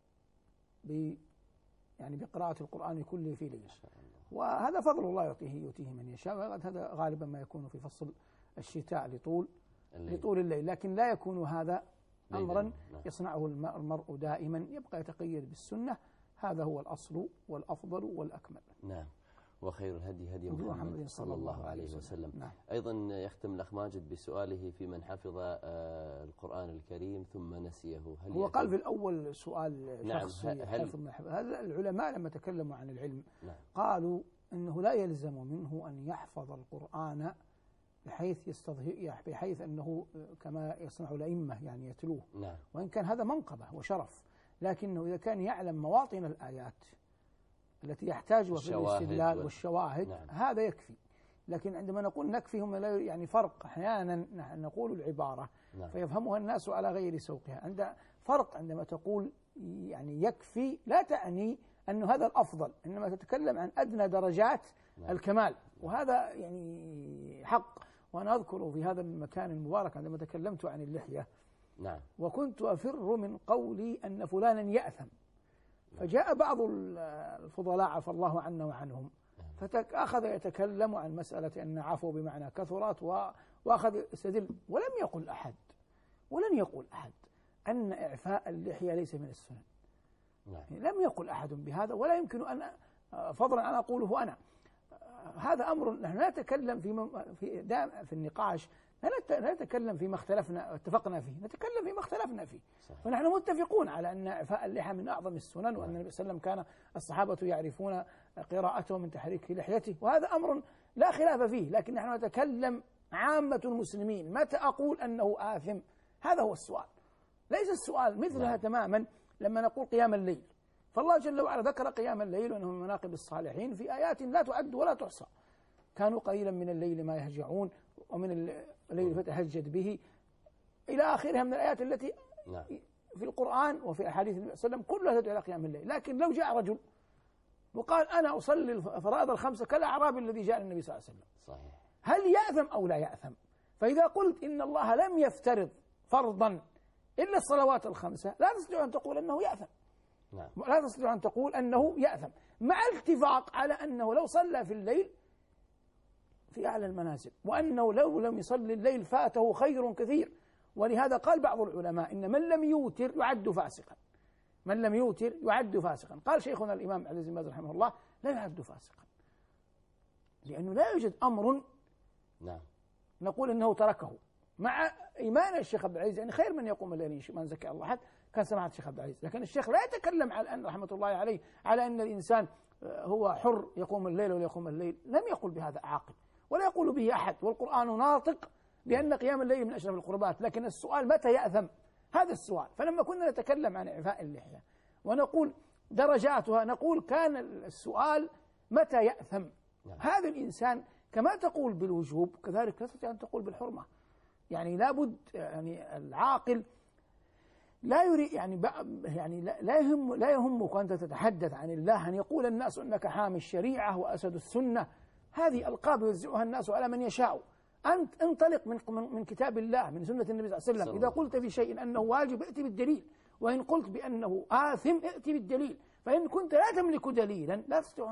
يعني بقراءة القرآن كله في ليلة، وهذا فضل الله يؤتيه من يشاء. وهذا غالبا ما يكون في فصل الشتاء لطول الليل، لكن لا يكون هذا أمرا يصنعه المرء دائما، يبقى يتقيد بالسنة. هذا هو الأصل والأفضل والأكمل. نعم. وخير الهدي هدي محمد صلى الله عليه وسلم. نعم. أيضا يختم الأخ ماجد بسؤاله في من حفظ القرآن الكريم ثم نسيه، هو قال في الأول سؤال شخصي. نعم. هذا العلماء لما تكلموا عن العلم نعم. قالوا أنه لا يلزم منه أن يحفظ القرآن بحيث أنه كما يصنع الأئمة يعني يتلوه. نعم. وإن كان هذا منقبة وشرف، لكنه إذا كان يعلم مواطن الآيات التي يحتاجها في الاستدلال والشواهد، نعم. هذا يكفي. لكن عندما نقول نكفي هم يعني فرق، أحيانا نقول العبارة نعم. فيفهمها الناس على غير سوقها. عند فرق عندما تقول يعني يكفي لا تعني أن هذا الأفضل، إنما تتكلم عن أدنى درجات نعم. الكمال، وهذا يعني حق. وأنا أذكر في هذا المكان المبارك عندما تكلمت عن اللحية نعم. وكنت أفر من قولي أن فلانا يأثم، فجاء بعض الفضلاء عفى الله عنا وعنهم فأخذ يتكلم عن مسألة أن عفوا بمعنى كثرت، وأخذ يستدل. ولن يقول أحد أن إعفاء اللحية ليس من السنن. يعني لم يقل أحد بهذا، ولا يمكن أن فضلا أن أقوله أنا. هذا أمر نحن لا نتكلم في النقاش، لا نتكلم فيما اتفقنا فيه، نتكلم فيما اختلفنا فيه. صحيح. فنحن متفقون على أن إعفاء اللحى من أعظم السنن، وأن النبي صلى الله عليه وسلم كان الصحابة يعرفون قراءته من تحريك لحيته، وهذا أمر لا خلاف فيه. لكن نحن نتكلم عامة المسلمين، متى أقول أنه آثم؟ هذا هو السؤال. ليس السؤال مثلها تماما لما نقول قيام الليل، فالله جل وعلا ذكر قيام الليل وأنه من مناقب الصالحين في آيات لا تعد ولا تحصى. كانوا قليلا من الليل ما يهجعون ومن الليل فتهجد به إلى آخرها من الآيات التي في القرآن وفي أحاديث النبي صلى الله عليه وسلم كلها تدعو إلى قيام الليل. لكن لو جاء رجل وقال أنا أصلي الفرائض الخمسة كالأعرابي الذي جاء النبي صلى الله عليه وسلم، صحيح. هل يأثم أو لا يأثم؟ فإذا قلت إن الله لم يفترض فرضا إلا الصلوات الخمسة، لا تستطيع أن تقول أنه يأثم. لا تستطيع أن تقول أنه يأثم، مع الاتفاق على أنه لو صلى في الليل في أعلى المنازل، وأنه لو لم يصلي الليل فاته خير كثير. ولهذا قال بعض العلماء إن من لم يوتر يعد فاسقا. من لم يوتر يعد فاسقا. قال شيخنا الإمام عبد العزيز رحمه الله لا يعد فاسقا، لأنه لا يوجد أمر نقول إنه تركه، مع إيمان الشيخ عبد العزيز يعني خير من يقوم الليل من زكى الله أحد كان سماحة الشيخ عبد العزيز. لكن الشيخ لا يتكلم على أن رحمة الله عليه على أن الإنسان هو حر يقوم الليل ولا يقوم الليل، لم يقل بهذا عاقل ولا يقول به أحد، والقرآن ناطق بأن قيام الليل من أشرف القربات. لكن السؤال متى يأثم؟ هذا السؤال. فلما كنا نتكلم عن إعفاء اللحية ونقول درجاتها، نقول كان السؤال متى يأثم. هذا الإنسان كما تقول بالوجوب كذلك لا تستطيع أن تقول بالحرمة. يعني لابد يعني العاقل لا يريد يعني لا يهمك وأنت تتحدث عن الله أن يقول الناس أنك حامي الشريعة وأسد السنة. هذه ألقاب يوزعها الناس على من يشاء. أنت انطلق من كتاب الله من سنة النبي صلى الله عليه وسلم. إذا قلت في شيء أنه واجب ائت بالدليل، وإن قلت بأنه آثم ائت بالدليل. فإن كنت لا تملك دليلا لا تستطيع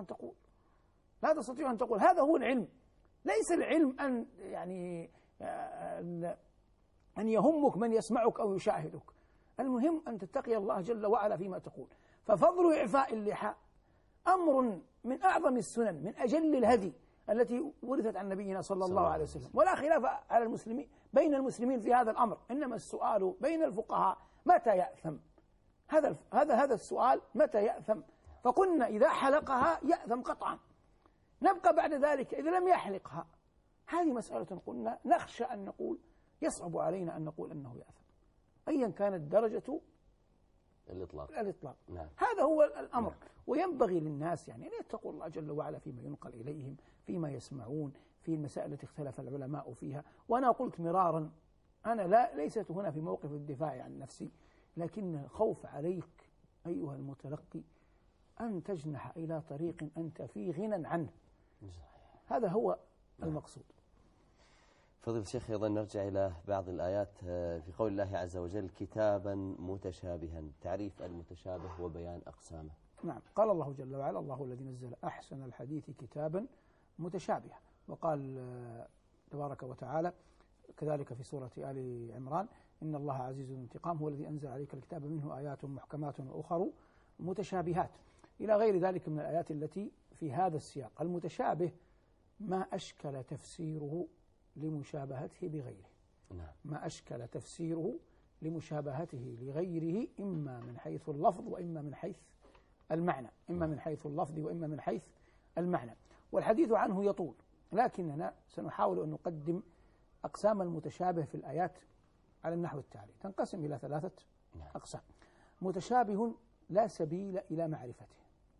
أن تقول. هذا هو العلم. ليس العلم أن يعني أن يهمك من يسمعك أو يشاهدك. المهم أن تتقي الله جل وعلا فيما تقول. ففضل إعفاء اللحى أمر من أعظم السنن، من أجل الهدي التي ورثت عن نبينا صلى الله عليه وسلم، ولا خلاف على المسلمين بين المسلمين في هذا الأمر. إنما السؤال بين الفقهاء متى يأثم؟ هذا السؤال متى يأثم؟ فقلنا إذا حلقها يأثم قطعا. نبقى بعد ذلك إذا لم يحلقها، هذه مسألة قلنا نخشى أن نقول يصعب علينا أن نقول أنه يأثم أيا كانت درجة الإطلاق. نعم. هذا هو الأمر. نعم. وينبغي للناس يعني أن يتقوا الله جل وعلا فيما ينقل إليهم، فيما يسمعون، في المسائل التي اختلف العلماء فيها. وأنا قلت مرارا، أنا ليست هنا في موقف الدفاع عن نفسي، لكن الخوف عليك أيها المتلقي أن تجنح إلى طريق أنت في غنى عنه. هذا هو المقصود. فضيلة الشيخ، أيضا نرجع إلى بعض الآيات في قول الله عز وجل كتابا متشابها، تعريف المتشابه وبيان أقسامه. نعم. قال الله جل وعلا: الله الذي نزل أحسن الحديث كتابا متشابها. وقال تبارك وتعالى كذلك في سورة آل عمران: إن الله عزيز ذو انتقام، هو الذي أنزل عليك الكتاب منه آيات محكمات وأخر متشابهات، إلى غير ذلك من الآيات التي في هذا السياق. المتشابه ما أشكل تفسيره لمشابهته بغيره. ما أشكل تفسيره لمشابهته لغيره، إما من حيث اللفظ وإما من حيث المعنى، إما من حيث اللفظ وإما من حيث المعنى. والحديث عنه يطول، لكننا سنحاول أن نقدم أقسام المتشابه في الآيات على النحو التالي. تنقسم إلى 3 أقسام. متشابه لا سبيل إلى معرفته،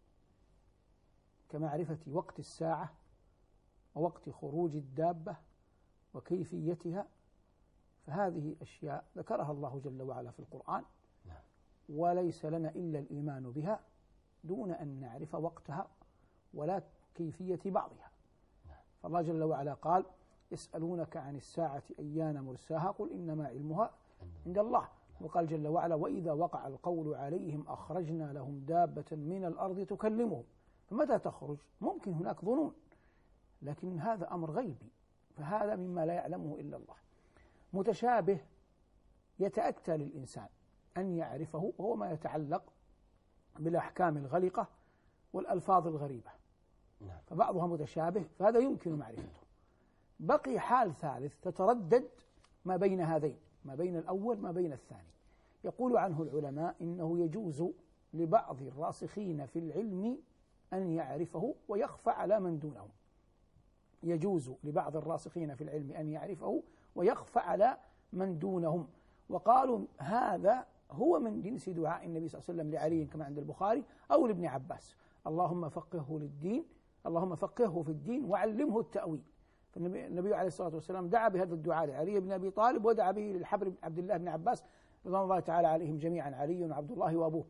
كمعرفة وقت الساعة ووقت خروج الدابة وكيفيتها، فهذه أشياء ذكرها الله جل وعلا في القرآن، وليس لنا إلا الإيمان بها دون أن نعرف وقتها ولا كيفية بعضها. فالله جل وعلا قال: يسألونك عن الساعة أيان مرساها قل إنما علمها عند الله. وقال جل وعلا: وإذا وقع القول عليهم أخرجنا لهم دابة من الأرض تكلمهم. فمتى تخرج؟ ممكن هناك ظنون، لكن هذا أمر غيبي، فهذا مما لا يعلمه إلا الله. متشابه يتأتى للإنسان أن يعرفه، وهو ما يتعلق بالأحكام الغلقة والألفاظ الغريبة، فبعضها متشابه، فهذا يمكن معرفته. بقي حال ثالث تتردد ما بين هذين، ما بين الأول ما بين الثاني. يقول عنه العلماء إنه يجوز لبعض الراسخين في العلم أن يعرفه ويخفى على من دونهم. يجوز لبعض الراسخين في العلم أن يعرفه ويخفى على من دونهم. وقالوا هذا هو من جنس دعاء النبي صلى الله عليه وسلم لعلي كما عند البخاري أو لابن عباس: اللهم فقهه للدين، اللهم فقهه في الدين وعلمه التأويل. فالنبي عليه الصلاة والسلام دعا بهذا الدعاء لعلي بن أبي طالب، ودعا به للحبر بن عبد الله بن عباس رضوان الله تعالى عليهم جميعا، علي وعبد الله وأبوه.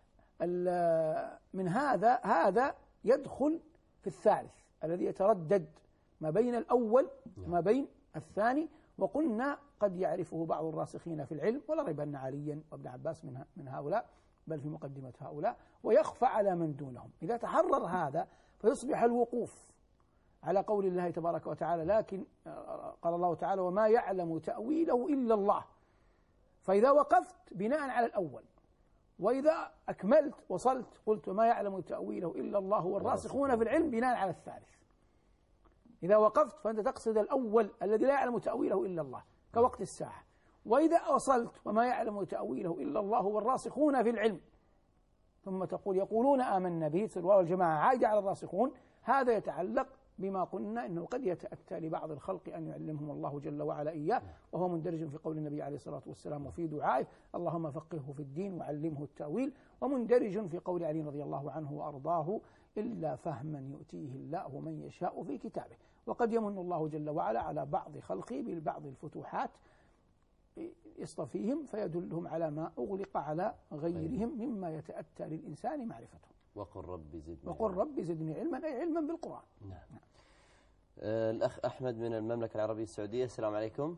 من هذا يدخل في الثالث الذي يتردد ما بين الأول وما بين الثاني. وقلنا قد يعرفه بعض الراسخين في العلم، ولا ريب أن عليا وابن عباس من هؤلاء، بل في مقدمة هؤلاء، ويخفى على من دونهم. إذا تحرر هذا فيصبح الوقوف على قول الله تبارك وتعالى: لكن قال الله تعالى: وما يعلم تأويله إلا الله. فإذا وقفت بناء على الأول، وإذا أكملت وصلت قلت: ما يعلم تأويله إلا الله والراسخون في العلم بناء على الثالث. إذا وقفت فأنت تقصد الأول الذي لا يعلم تأويله إلا الله كوقت الساعة. وإذا وصلت: وما يعلم تأويله إلا الله والراسخون في العلم، ثم تقول: يقولون آمنا به، الواو الجماعة عائدة على الراسخون. هذا يتعلق بما قلنا إنه قد يتأتى لبعض الخلق أن يعلمهم الله جل وعلا إياه، وهو مندرج في قول النبي عليه الصلاة والسلام وفي دعائه: اللهم فقهه في الدين وعلمه التأويل، ومندرج في قول علي رضي الله عنه وأرضاه: إلا فهما يؤتيه الله من يشاء في كتابه. وقد يمن الله جل وعلا على بعض خلقه ببعض الفتوحات يصطفيهم فيدلهم على ما أغلق على غيرهم مما يتأتى للإنسان معرفته. وقل رب زدني علما، أي علما بالقرآن. نعم. الأخ أحمد من المملكة العربية السعودية، السلام عليكم.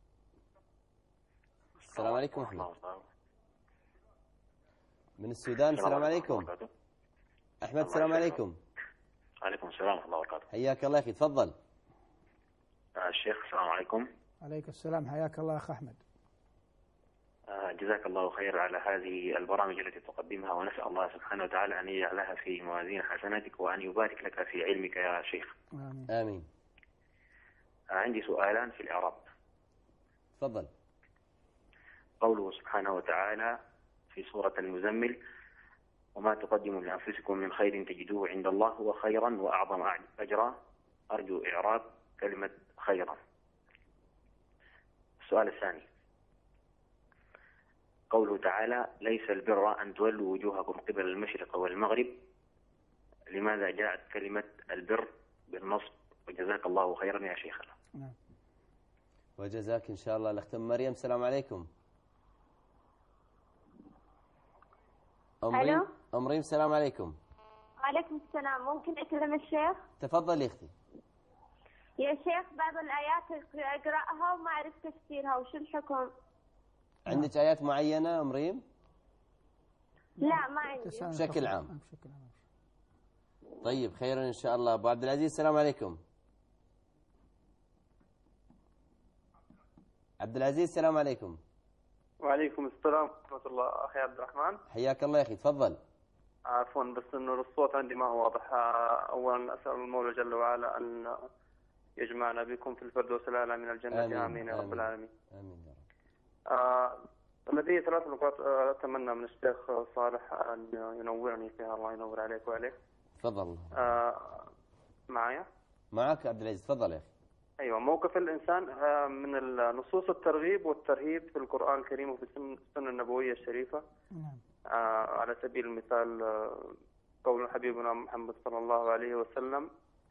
السلام عليكم أحمد من السودان. السلام عليكم أحمد. السلام عليكم. عليكم السلام ورحمة الله وبركاته. حياك الله أخي، تفضل. الشيخ السلام عليكم. عليك السلام، حياك الله أخ أحمد. جزاك الله خير على هذه البرامج التي تقدمها، ونسأل الله سبحانه وتعالى أن يجعلها في موازين حسناتك وأن يبارك لك في علمك يا شيخ. آمين. آمين. عندي سؤالان في الإعراب. تفضل. قوله سبحانه وتعالى في سورة المزمل: وما تقدموا لأنفسكم من خير تجدوه عند الله هو خيرا وأعظم أجرا. أرجو إعراب كلمة خيرا. السؤال الثاني: قوله تعالى: ليس البر أن تولوا وجوهكم قبل المشرق والمغرب. لماذا جاءت كلمة البر بالنصب؟ وجزاك الله خيرا يا شيخنا. وجزاك إن شاء الله. الأخت مريم، السلام عليكم. أمريم السلام عليكم. وعليكم السلام. ممكن أكلم الشيخ؟ تفضل يا أختي. يا شيخ، بعض الآيات أقرأها وما أعرف تفسيرها، وش الحكم؟ عندك آيات معينة أمريم؟ لا ما عندي. بشكل عام. طيب خيرا إن شاء الله. أبو عبد العزيز السلام عليكم. عبد العزيز السلام عليكم. وعليكم السلام ورحمة الله. أخي عبد الرحمن، حياك الله يا أخي، تفضل. عفوا بس إنه الصوت عندي ما هو واضح. أولا أسأل المولى جل وعلا أن يجمعنا بكم في الفردوس الأعلى من الجنة. آمين, آمين يا رب العالمين. آمين يا رب. لدي 3 نقاط أتمنى من الشيخ صالح أن ينورني فيها. الله ينور عليك وعليك. تفضل. معايا؟ معك عبد العزيز، تفضل يا أخي. أيوة، موقف الإنسان من النصوص الترغيب والترهيب في القرآن الكريم وفي السنة النبوية الشريفة. على سبيل المثال قول حبيبنا محمد صلى الله عليه وسلم: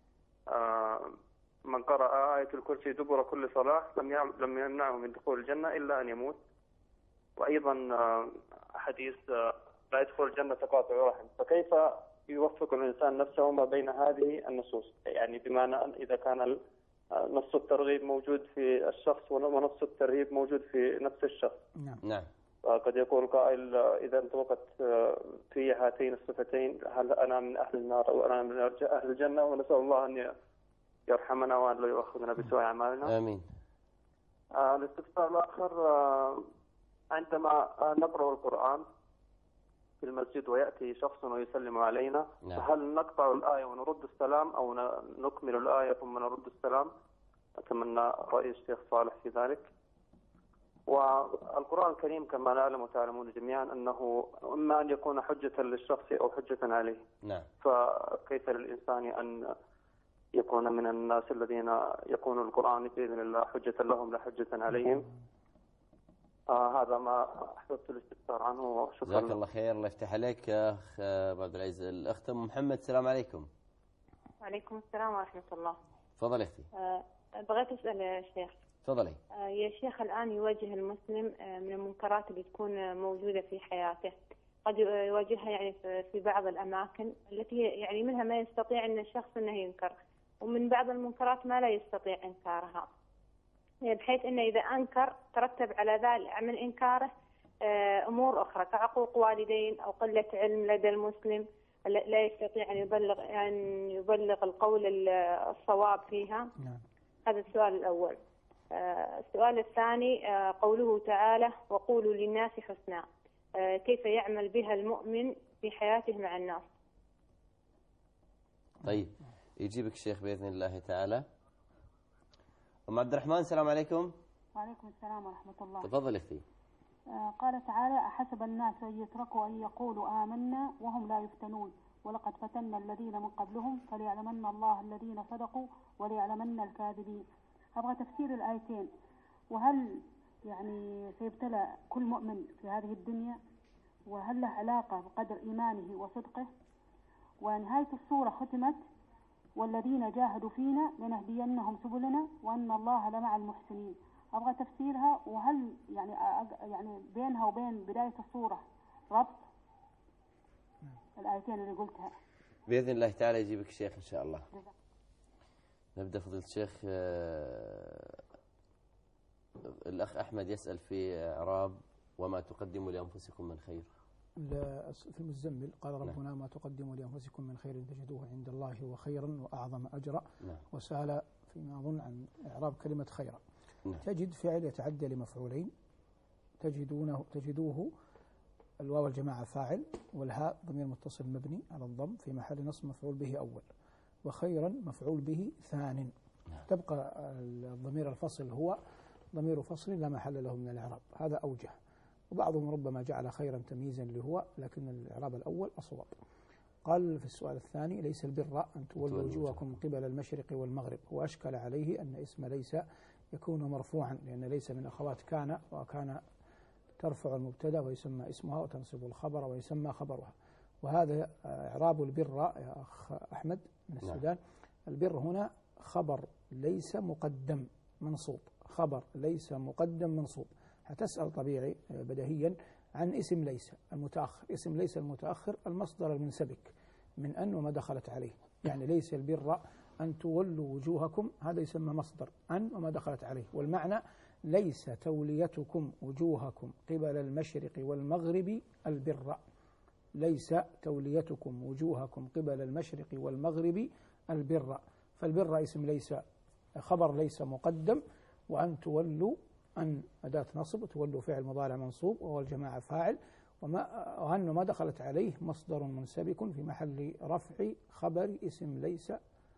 من قرأ آية الكرسي دبر كل صلاة لم يمنعه من دخول الجنة إلا أن يموت. وأيضا حديث: لا يدخل الجنة قاطع رحم. فكيف يوفق الإنسان نفسه ما بين هذه النصوص؟ يعني بمعنى أن إذا كان نص الترغيب موجود في الشخص ونص الترهيب موجود في نفس الشخص. نعم. قد يقول قائل: إذا انطبقت في هاتين الصفتين هل أنا من أهل النار أو أنا من أهل الجنة؟ ونسأل الله أن يرحمنا وأن لا يؤاخذنا بسوء أعمالنا. آمين. الاستفسار الآخر: عندما نقرأ القرآن في المسجد ويأتي شخص ويسلم علينا، هل نقطع الآية ونرد السلام أو نكمل الآية ثم نرد السلام؟ أتمنى رأي الشيخ صالح في ذلك. والقرآن الكريم كما نعلم وتعلمون جميعا أنه إما أن يكون حجة للشخص أو حجة عليه. نعم. فكيف للإنسان أن يكون من الناس الذين يكون القرآن بإذن الله حجة لهم لا حجة عليهم؟ هذا ما أحببت الاستفسار عنه. شكرا. جزاك الله خير. الله يفتح عليك يا أخ عبد العزيز. الأخت محمد السلام عليكم. وعليكم السلام ورحمة الله. تفضل يا أختي. بغيت أسأل يا شيخ. تفضلي. يا شيخ، الآن يواجه المسلم من المنكرات اللي تكون موجودة في حياته، قد يواجهها يعني في بعض الأماكن التي يعني منها ما يستطيع أن الشخص أنه ينكر، ومن بعض المنكرات ما لا يستطيع إنكارها، بحيث أنه إذا أنكر ترتب على ذلك من إنكاره أمور أخرى كعقوق والدين أو قلة علم لدى المسلم لا يستطيع أن يبلغ القول الصواب فيها. هذا السؤال الأول. السؤال الثاني: قوله تعالى: وقولوا للناس حسنا، كيف يعمل بها المؤمن في حياته مع الناس؟ طيب يجيبك الشيخ بإذن الله تعالى. أم عبد الرحمن السلام عليكم. وعليكم السلام ورحمة الله. تفضل اختي. قال تعالى: أحسب الناس أن يتركوا أن يقولوا آمنا وهم لا يفتنون ولقد فتنا الذين من قبلهم فليعلمن الله الذين صدقوا وليعلمن الكاذبين. أبغى تفسير الآيتين، وهل يعني سيبتلى كل مؤمن في هذه الدنيا، وهل له علاقة بقدر إيمانه وصدقه؟ ونهاية السورة ختمت: والذين جاهدوا فينا لنهدينهم سبلنا وأن الله لمع المحسنين. أبغى تفسيرها، وهل يعني بينها وبين بداية السورة ربط الآيتين اللي قلتها؟ بإذن الله تعالى يجيبك الشيخ إن شاء الله. نبدأ فضيلة الشيخ. الأخ أحمد يسأل في إعراب وما تقدموا لأنفسكم من خير. في المزمل قال ربنا: ما تقدموا لأنفسكم من خير تجدوه عند الله هو خيرا وأعظم أجرا. وسأل فيما أظن عن إعراب كلمة خيرا. تجد فعل يتعدى لمفعولين، تجدوه الواو الجماعة فاعل، والهاء ضمير متصل مبني على الضم في محل نصب مفعول به أول، وخيرا مفعول به ثان. تبقى الضمير الفصل هو ضمير فصل لا محل له من الإعراب، هذا أوجه. وبعضهم ربما جعل خيرا تمييزا لهو، لكن الإعراب الأول أصوب. قال في السؤال الثاني: ليس البر أن تولوا وجوهكم قبل المشرق والمغرب، وأشكل عليه أن اسم ليس يكون مرفوعا، لأن ليس من أخوات كان، وكان ترفع المبتدا ويسمى اسمها وتنصب الخبر ويسمى خبرها. وهذا إعراب البر يا أخ أحمد من السودان. البر هنا خبر ليس مقدم منصوب، خبر ليس مقدم منصوب. هتسأل طبيعي بديهيا عن اسم ليس المتأخر. اسم ليس المتأخر المصدر المنسبك من أن وما دخلت عليه، يعني ليس البر أن تولوا وجوهكم، هذا يسمى مصدر أن وما دخلت عليه. والمعنى ليس توليتكم وجوهكم قبل المشرق والمغرب البر، ليس توليتكم وجوهكم قبل المشرق والمغرب البر. فالبر اسم ليس، خبر ليس مقدم، وأن تولوا أن أداة نصب، وتولوا فعل مضارع منصوب، وهو الجماعة فاعل، وأن ما دخلت عليه مصدر منسبك في محل رفع خبر اسم ليس،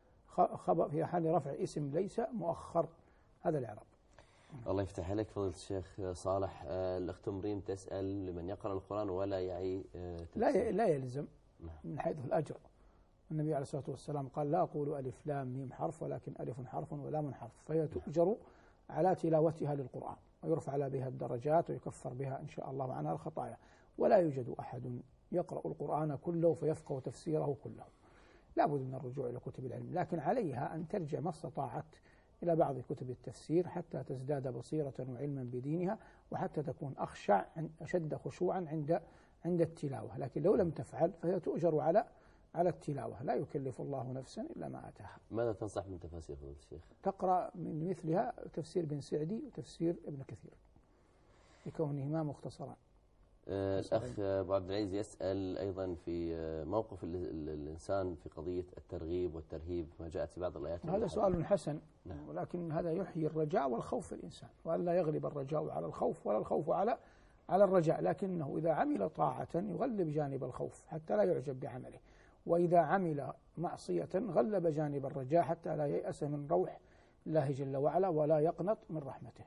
خبر في محل رفع اسم ليس مؤخر. هذا الإعراب. الله يفتح عليك فضيلة الشيخ صالح. الأخت مريم تسأل: لمن يقرأ القرآن ولا يعي لا يلزم من حيث الأجر. النبي عليه الصلاة والسلام قال: لا أقول ألف لام ميم حرف، ولكن ألف حرف ولام حرف، فهي تؤجر على تلاوتها للقرآن، ويرفع بها الدرجات، ويكفر بها إن شاء الله عنها الخطايا. ولا يوجد أحد يقرأ القرآن كله فيفقه تفسيره كله، لا بد من الرجوع إلى كتب العلم، لكن عليها أن ترجع ما استطاعت إلى بعض كتب التفسير حتى تزداد بصيرة وعلما بدينها، وحتى تكون أشد خشوعا عند التلاوة. لكن لو لم تفعل فهي تؤجر على التلاوة، لا يكلف الله نفسا إلا ما آتاها. ماذا تنصح من تفاسير فضيلة الشيخ؟ تقرأ من مثلها تفسير بن سعدي وتفسير ابن كثير لكونهما مختصران. الأخ أبو عبد العزيز يسأل أيضا في موقف الإنسان في قضية الترغيب والترهيب ما جاءت في بعض الآيات. هذا سؤال حسن، ولكن هذا يحيي الرجاء والخوف في الإنسان، وأن لا يغلب الرجاء على الخوف ولا الخوف على الرجاء، لكنه إذا عمل طاعة يغلب جانب الخوف حتى لا يعجب بعمله، وإذا عمل معصية غلب جانب الرجاء حتى لا ييأس من روح الله جل وعلا ولا يقنط من رحمته.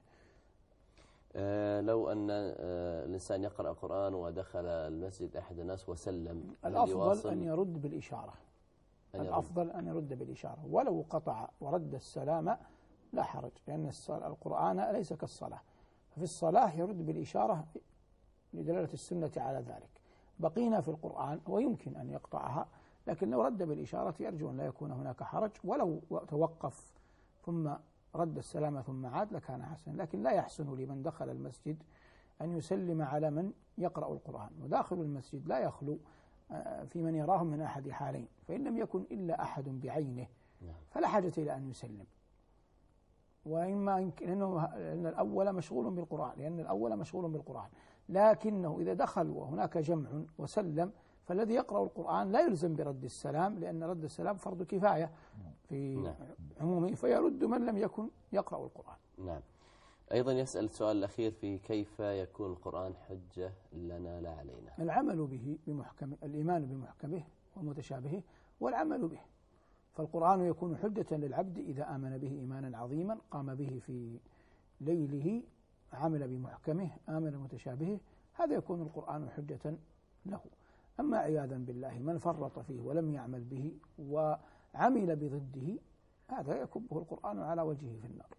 لو أن الإنسان يقرأ القرآن ودخل المسجد أحد الناس وسلم، الأفضل أن يرد بالإشارة. الأفضل أن يرد بالإشارة، ولو قطع ورد السلام لا حرج، لأن القرآن ليس كالصلاة، ففي الصلاة يرد بالإشارة لدلالة السنة على ذلك. بقينا في القرآن ويمكن أن يقطعها، لكن لو رد بالإشارة أرجو أن لا يكون هناك حرج، ولو توقف ثم رد السلام ثم عاد لكان حسنا. لكن لا يحسن لمن دخل المسجد أن يسلم على من يقرأ القرآن، وداخل المسجد لا يخلو في من يراهم من أحد حالين، فإن لم يكن إلا أحد بعينه فلا حاجة إلى أن يسلم، وإما يمكن لأن الأول مشغول بالقرآن، لكنه إذا دخل وهناك جمع وسلم فالذي يقرأ القرآن لا يلزم برد السلام، لأن رد السلام فرض كفاية في عمومه، فيرد من لم يكن يقرأ القرآن. نعم. أيضا يسأل السؤال الأخير في كيف يكون القرآن حجة لنا لا علينا. العمل به بمحكمه، الإيمان بمحكمه ومتشابهه والعمل به. فالقرآن يكون حجة للعبد إذا آمن به إيمانا عظيما، قام به في ليله، عمل بمحكمه، آمن بمتشابهه، هذا يكون القرآن حجة له. أما عياذا بالله من فرط فيه ولم يعمل به وعمل بضده، هذا يكبه القرآن على وجهه في النار.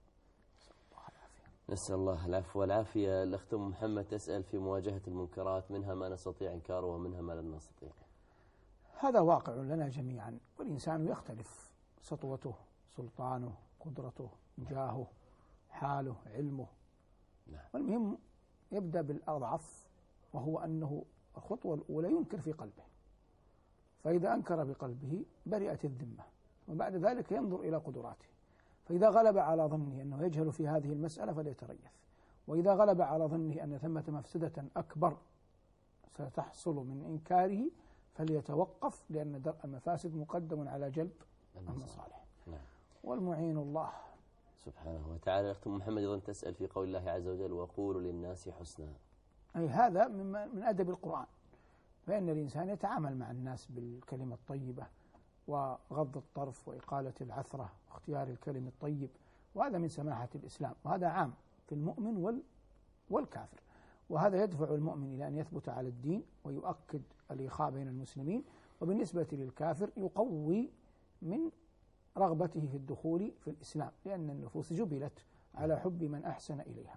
نسأل الله العفو والعافية. الأخت محمد تسأل في مواجهة المنكرات، منها ما نستطيع إنكاره ومنها ما لا نستطيع. هذا واقع لنا جميعا، والإنسان يختلف، سطوته، سلطانه، قدرته، جاهه، حاله، علمه. والمهم يبدأ بالأضعف، وهو أنه الخطوة الأولى ينكر في قلبه، فإذا أنكر بقلبه برئت الذمة، وبعد ذلك ينظر إلى قدراته، فإذا غلب على ظنه أنه يجهل في هذه المسألة فليتريث، وإذا غلب على ظنه أن ثمة مفسدة أكبر ستحصل من إنكاره فليتوقف، لأن درء المفاسد مقدم على جلب المصالح. والمعين الله سبحانه وتعالى. أخت محمد أيضا تسأل في قول الله عز وجل: وقولوا للناس حسنا. أي هذا من أدب القرآن، فإن الإنسان يتعامل مع الناس بالكلمة الطيبة وغض الطرف وإقالة العثرة واختيار الكلم الطيب، وهذا من سماحة الإسلام، وهذا عام في المؤمن والكافر، وهذا يدفع المؤمن إلى أن يثبت على الدين ويؤكد الإخاء بين المسلمين، وبالنسبة للكافر يقوي من رغبته في الدخول في الإسلام، لأن النفوس جبلت على حب من أحسن إليها.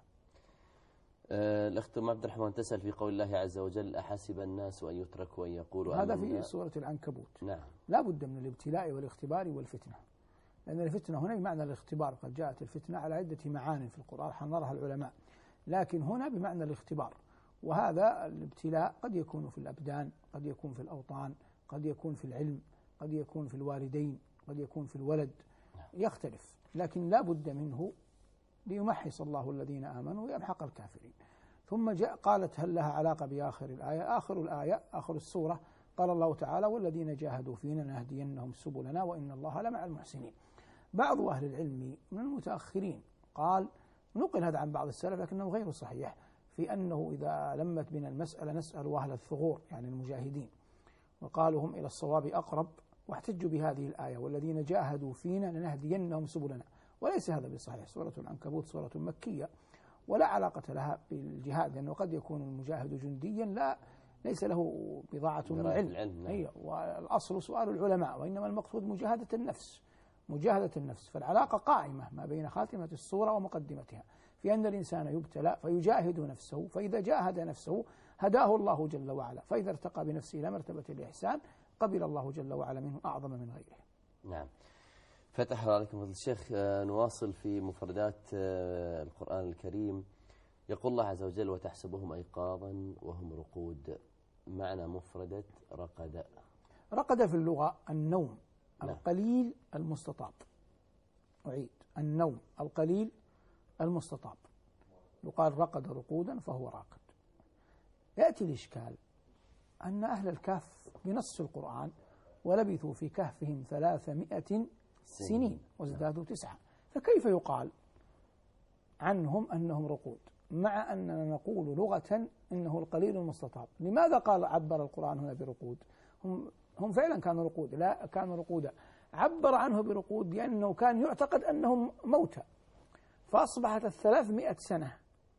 الأخت عبد الرحمن تسأل في قول الله عز وجل: أحسب الناس أن يتركوا أن يقولوا هذا في سورة العنكبوت. نعم. لا بد من الابتلاء والاختبار والفتنة، لأن الفتنة هنا بمعنى الاختبار، قد جاءت الفتنة على عدة معان في القرآن حررها العلماء، لكن هنا بمعنى الاختبار، وهذا الابتلاء قد يكون في الأبدان، قد يكون في الأوطان، قد يكون في العلم، قد يكون في الوالدين، قد يكون في الولد، يختلف، لكن لا بد منه ليمحص الله الذين آمنوا ويمحق الكافرين. ثم قالت: هل لها علاقة بآخر الآية؟ آخر الآية آخر السورة قال الله تعالى: والذين جاهدوا فينا لنهدينهم سبلنا وإن الله لمع المحسنين. بعض أهل العلم من المتأخرين قال، نقل هذا عن بعض السلف لكنه غير صحيح، في أنه إذا لمت بنا المسألة نسأل أهل الثغور يعني المجاهدين، وقالوا هم إلى الصواب أقرب، واحتجوا بهذه الآية: والذين جاهدوا فينا لنهدينهم سبلنا، وليس هذا بصحيح. سورة العنكبوت سورة مكية ولا علاقة لها بالجهاد، لأنه قد يكون المجاهد جنديا ليس له بضاعة من العلم، والأصل سؤال العلماء، وإنما المقصود مجاهدة النفس، فالعلاقة قائمة ما بين خاتمة السورة ومقدمتها، في أن الإنسان يبتلى فيجاهد نفسه، فإذا جاهد نفسه هداه الله جل وعلا، فإذا ارتقى بنفسه إلى مرتبة الإحسان قبل الله جل وعلا منه أعظم من غيره. نعم. فتح الله عليكم فضل الشيخ. نواصل في مفردات القرآن الكريم. يقول الله عز وجل: وتحسبهم أيقاظا وهم رقود. معنى مفردة رقد. رقد في اللغة النوم القليل المستطاب. أعيد: النوم القليل المستطاب، يقال رقد رقودا فهو راقد. يأتي الإشكال أن أهل الكهف بنص القرآن: ولبثوا في كهفهم 300 سنين وازدادوا 9، فكيف يقال عنهم أنهم رقود مع أننا نقول لغة إنه القليل المستطاب؟ لماذا عبر القرآن هنا برقود؟ هم فعلا كانوا رقود، لا كانوا رقودا، عبر عنه برقود لأنه كان يعتقد أنهم موتى، فأصبحت 300 سنة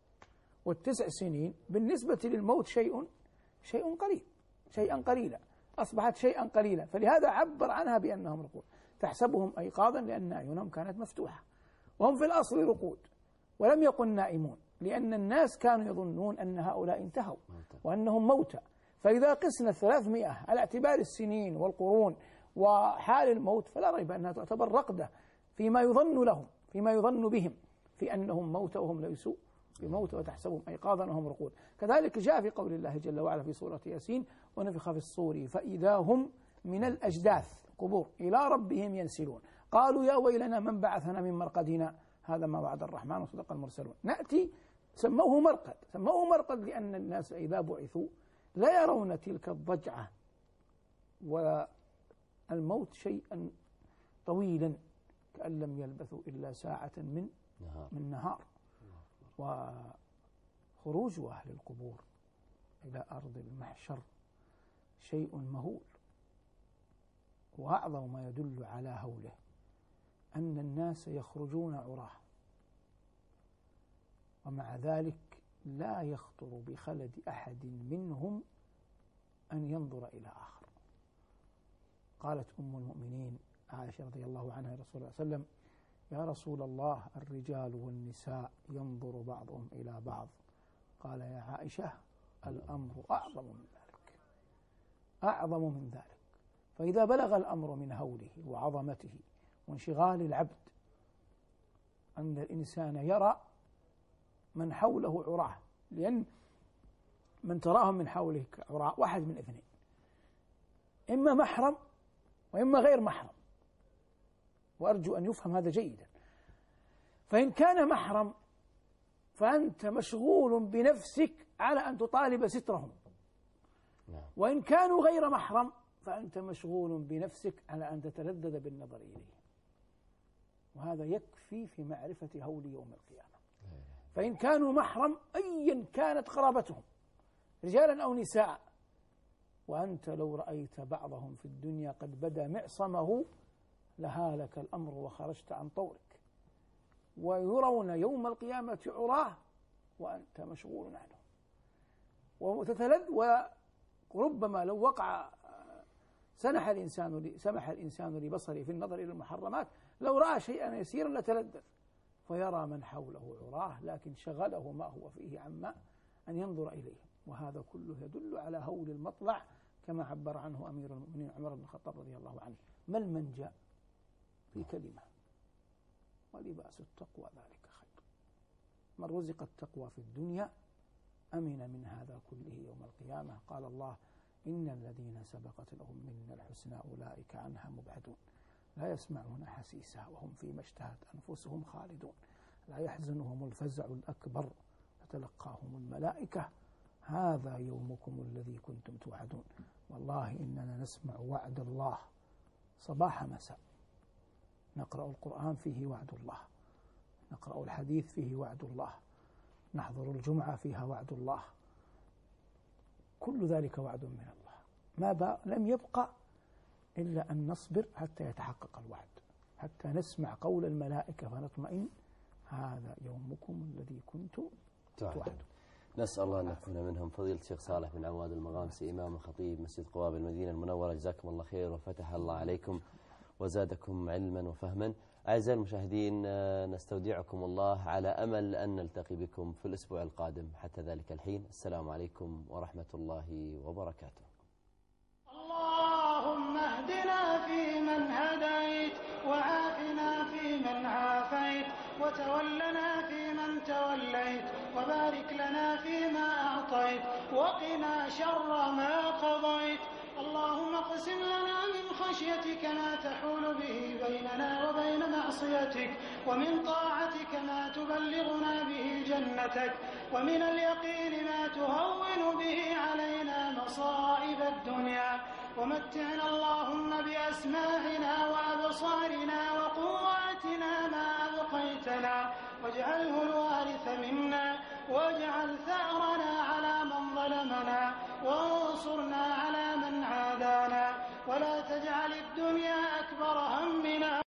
و9 سنين بالنسبة للموت شيء قليل، شيئا قليلا، أصبحت شيئا قليلا، فلهذا عبر عنها بأنهم رقود. تحسبهم أيقاظا لأن أعينهم كانت مفتوحة، وهم في الأصل رقود، ولم يقل نائمون، لأن الناس كانوا يظنون أن هؤلاء انتهوا وأنهم موتى، فإذا قسنا 300 على اعتبار السنين والقرون وحال الموت فلا ريب أنها تعتبر رقدة فيما يظن لهم، فيما يظن بهم في أنهم موتى وهم ليسوا بموتى، وتحسبهم أيقاظا وهم رقود. كذلك جاء في قول الله جل وعلا في سورة ياسين: ونفخ في الصور فإذا هم من الأجداث قبور إلى ربهم ينسلون، قالوا يا ويلنا من بعثنا من مرقدنا هذا ما وعد الرحمن وصدق المرسلون. نأتي سموه مرقد لأن الناس إذا بعثوا لا يرون تلك الضجعة والموت شيئا طويلا، كأن لم يلبثوا إلا ساعة من نهار. وخروج أهل القبور إلى أرض المحشر شيء مهول، وأعظم ما يدل على هوله أن الناس يخرجون عراه، ومع ذلك لا يخطر بخلد أحد منهم أن ينظر إلى آخر. قالت أم المؤمنين عائشة رضي الله عنها لرسول الله صلى الله عليه وسلم: يا رسول الله الرجال والنساء ينظر بعضهم إلى بعض. قال: يا عائشة الأمر أعظم من ذلك. فإذا بلغ الأمر من هوله وعظمته وانشغال العبد أن الإنسان يرى من حوله عراه، لأن من تراهم من حوله عراه واحد من اثنين: إما محرم وإما غير محرم، وأرجو أن يفهم هذا جيدا. فإن كان محرم فأنت مشغول بنفسك على أن تطالب سترهم، وإن كانوا غير محرم فأنت مشغول بنفسك على أن تتلذذ بالنظر إليه، وهذا يكفي في معرفة هول يوم القيامة. فإن كانوا محرم أيا كانت قرابتهم رجالا أو نساء. وأنت لو رأيت بعضهم في الدنيا قد بدا معصمه لهالك الأمر وخرجت عن طورك، ويرون يوم القيامة عراه وأنت مشغول عنه وتتلذ. وربما لو وقع سمح الإنسان لبصره في النظر إلى المحرمات، لو رأى شيئا يسيرا لتلذذ، فيرى من حوله عراه، لكن شغله ما هو فيه عما أن ينظر إليه. وهذا كله يدل على هول المطلع كما عبر عنه أمير المؤمنين عمر بن الخطاب رضي الله عنه. ما المنجأ؟ في كلمة: ولباس التقوى ذلك خير. من رزق التقوى في الدنيا أمن من هذا كله يوم القيامة. قال الله: إن الذين سبقت لهم منا الحسنى أولئك عنها مبعدون، لا يسمعون حسيسها وهم فيما اشتهت أنفسهم خالدون، لا يحزنهم الفزع الأكبر فتلقاهم الملائكة هذا يومكم الذي كنتم توعدون. والله إننا نسمع وعد الله صباح مساء، نقرأ القرآن فيه وعد الله، نقرأ الحديث فيه وعد الله، نحضر الجمعة فيها وعد الله، كل ذلك وعد من الله. لم يبقى إلا أن نصبر حتى يتحقق الوعد، حتى نسمع قول الملائكة فنطمئن هذا يومكم الذي كنتم توعدون. نسأل الله أن نكون منهم. فضيلة الشيخ صالح بن عواد المغامسي، إمام وخطيب مسجد قباء بالمدينة المنورة، جزاكم الله خير وفتح الله عليكم وزادكم علما وفهما. أعزائي المشاهدين، نستودعكم الله على أمل أن نلتقي بكم في الأسبوع القادم. حتى ذلك الحين، السلام عليكم ورحمة الله وبركاته. اللهم اهدنا فيمن هديت، وعافنا فيمن عافيت، وتولنا فيمن توليت، وبارك لنا فيما أعطيت، وقنا شر ما قضيت. اللهم اقسم لنا من خشيتك ما تحول به بيننا وبين معصيتك، ومن طاعتك ما تبلغنا به جنتك، ومن اليقين ما تهون به علينا مصائب الدنيا. ومتعنا اللهم بأسماعنا وأبصارنا وقواتنا ما أبقيتنا، واجعله الوارث منا، واجعل ثأرنا على من ظلمنا، وانصرنا على من عادانا، ولا تجعل الدنيا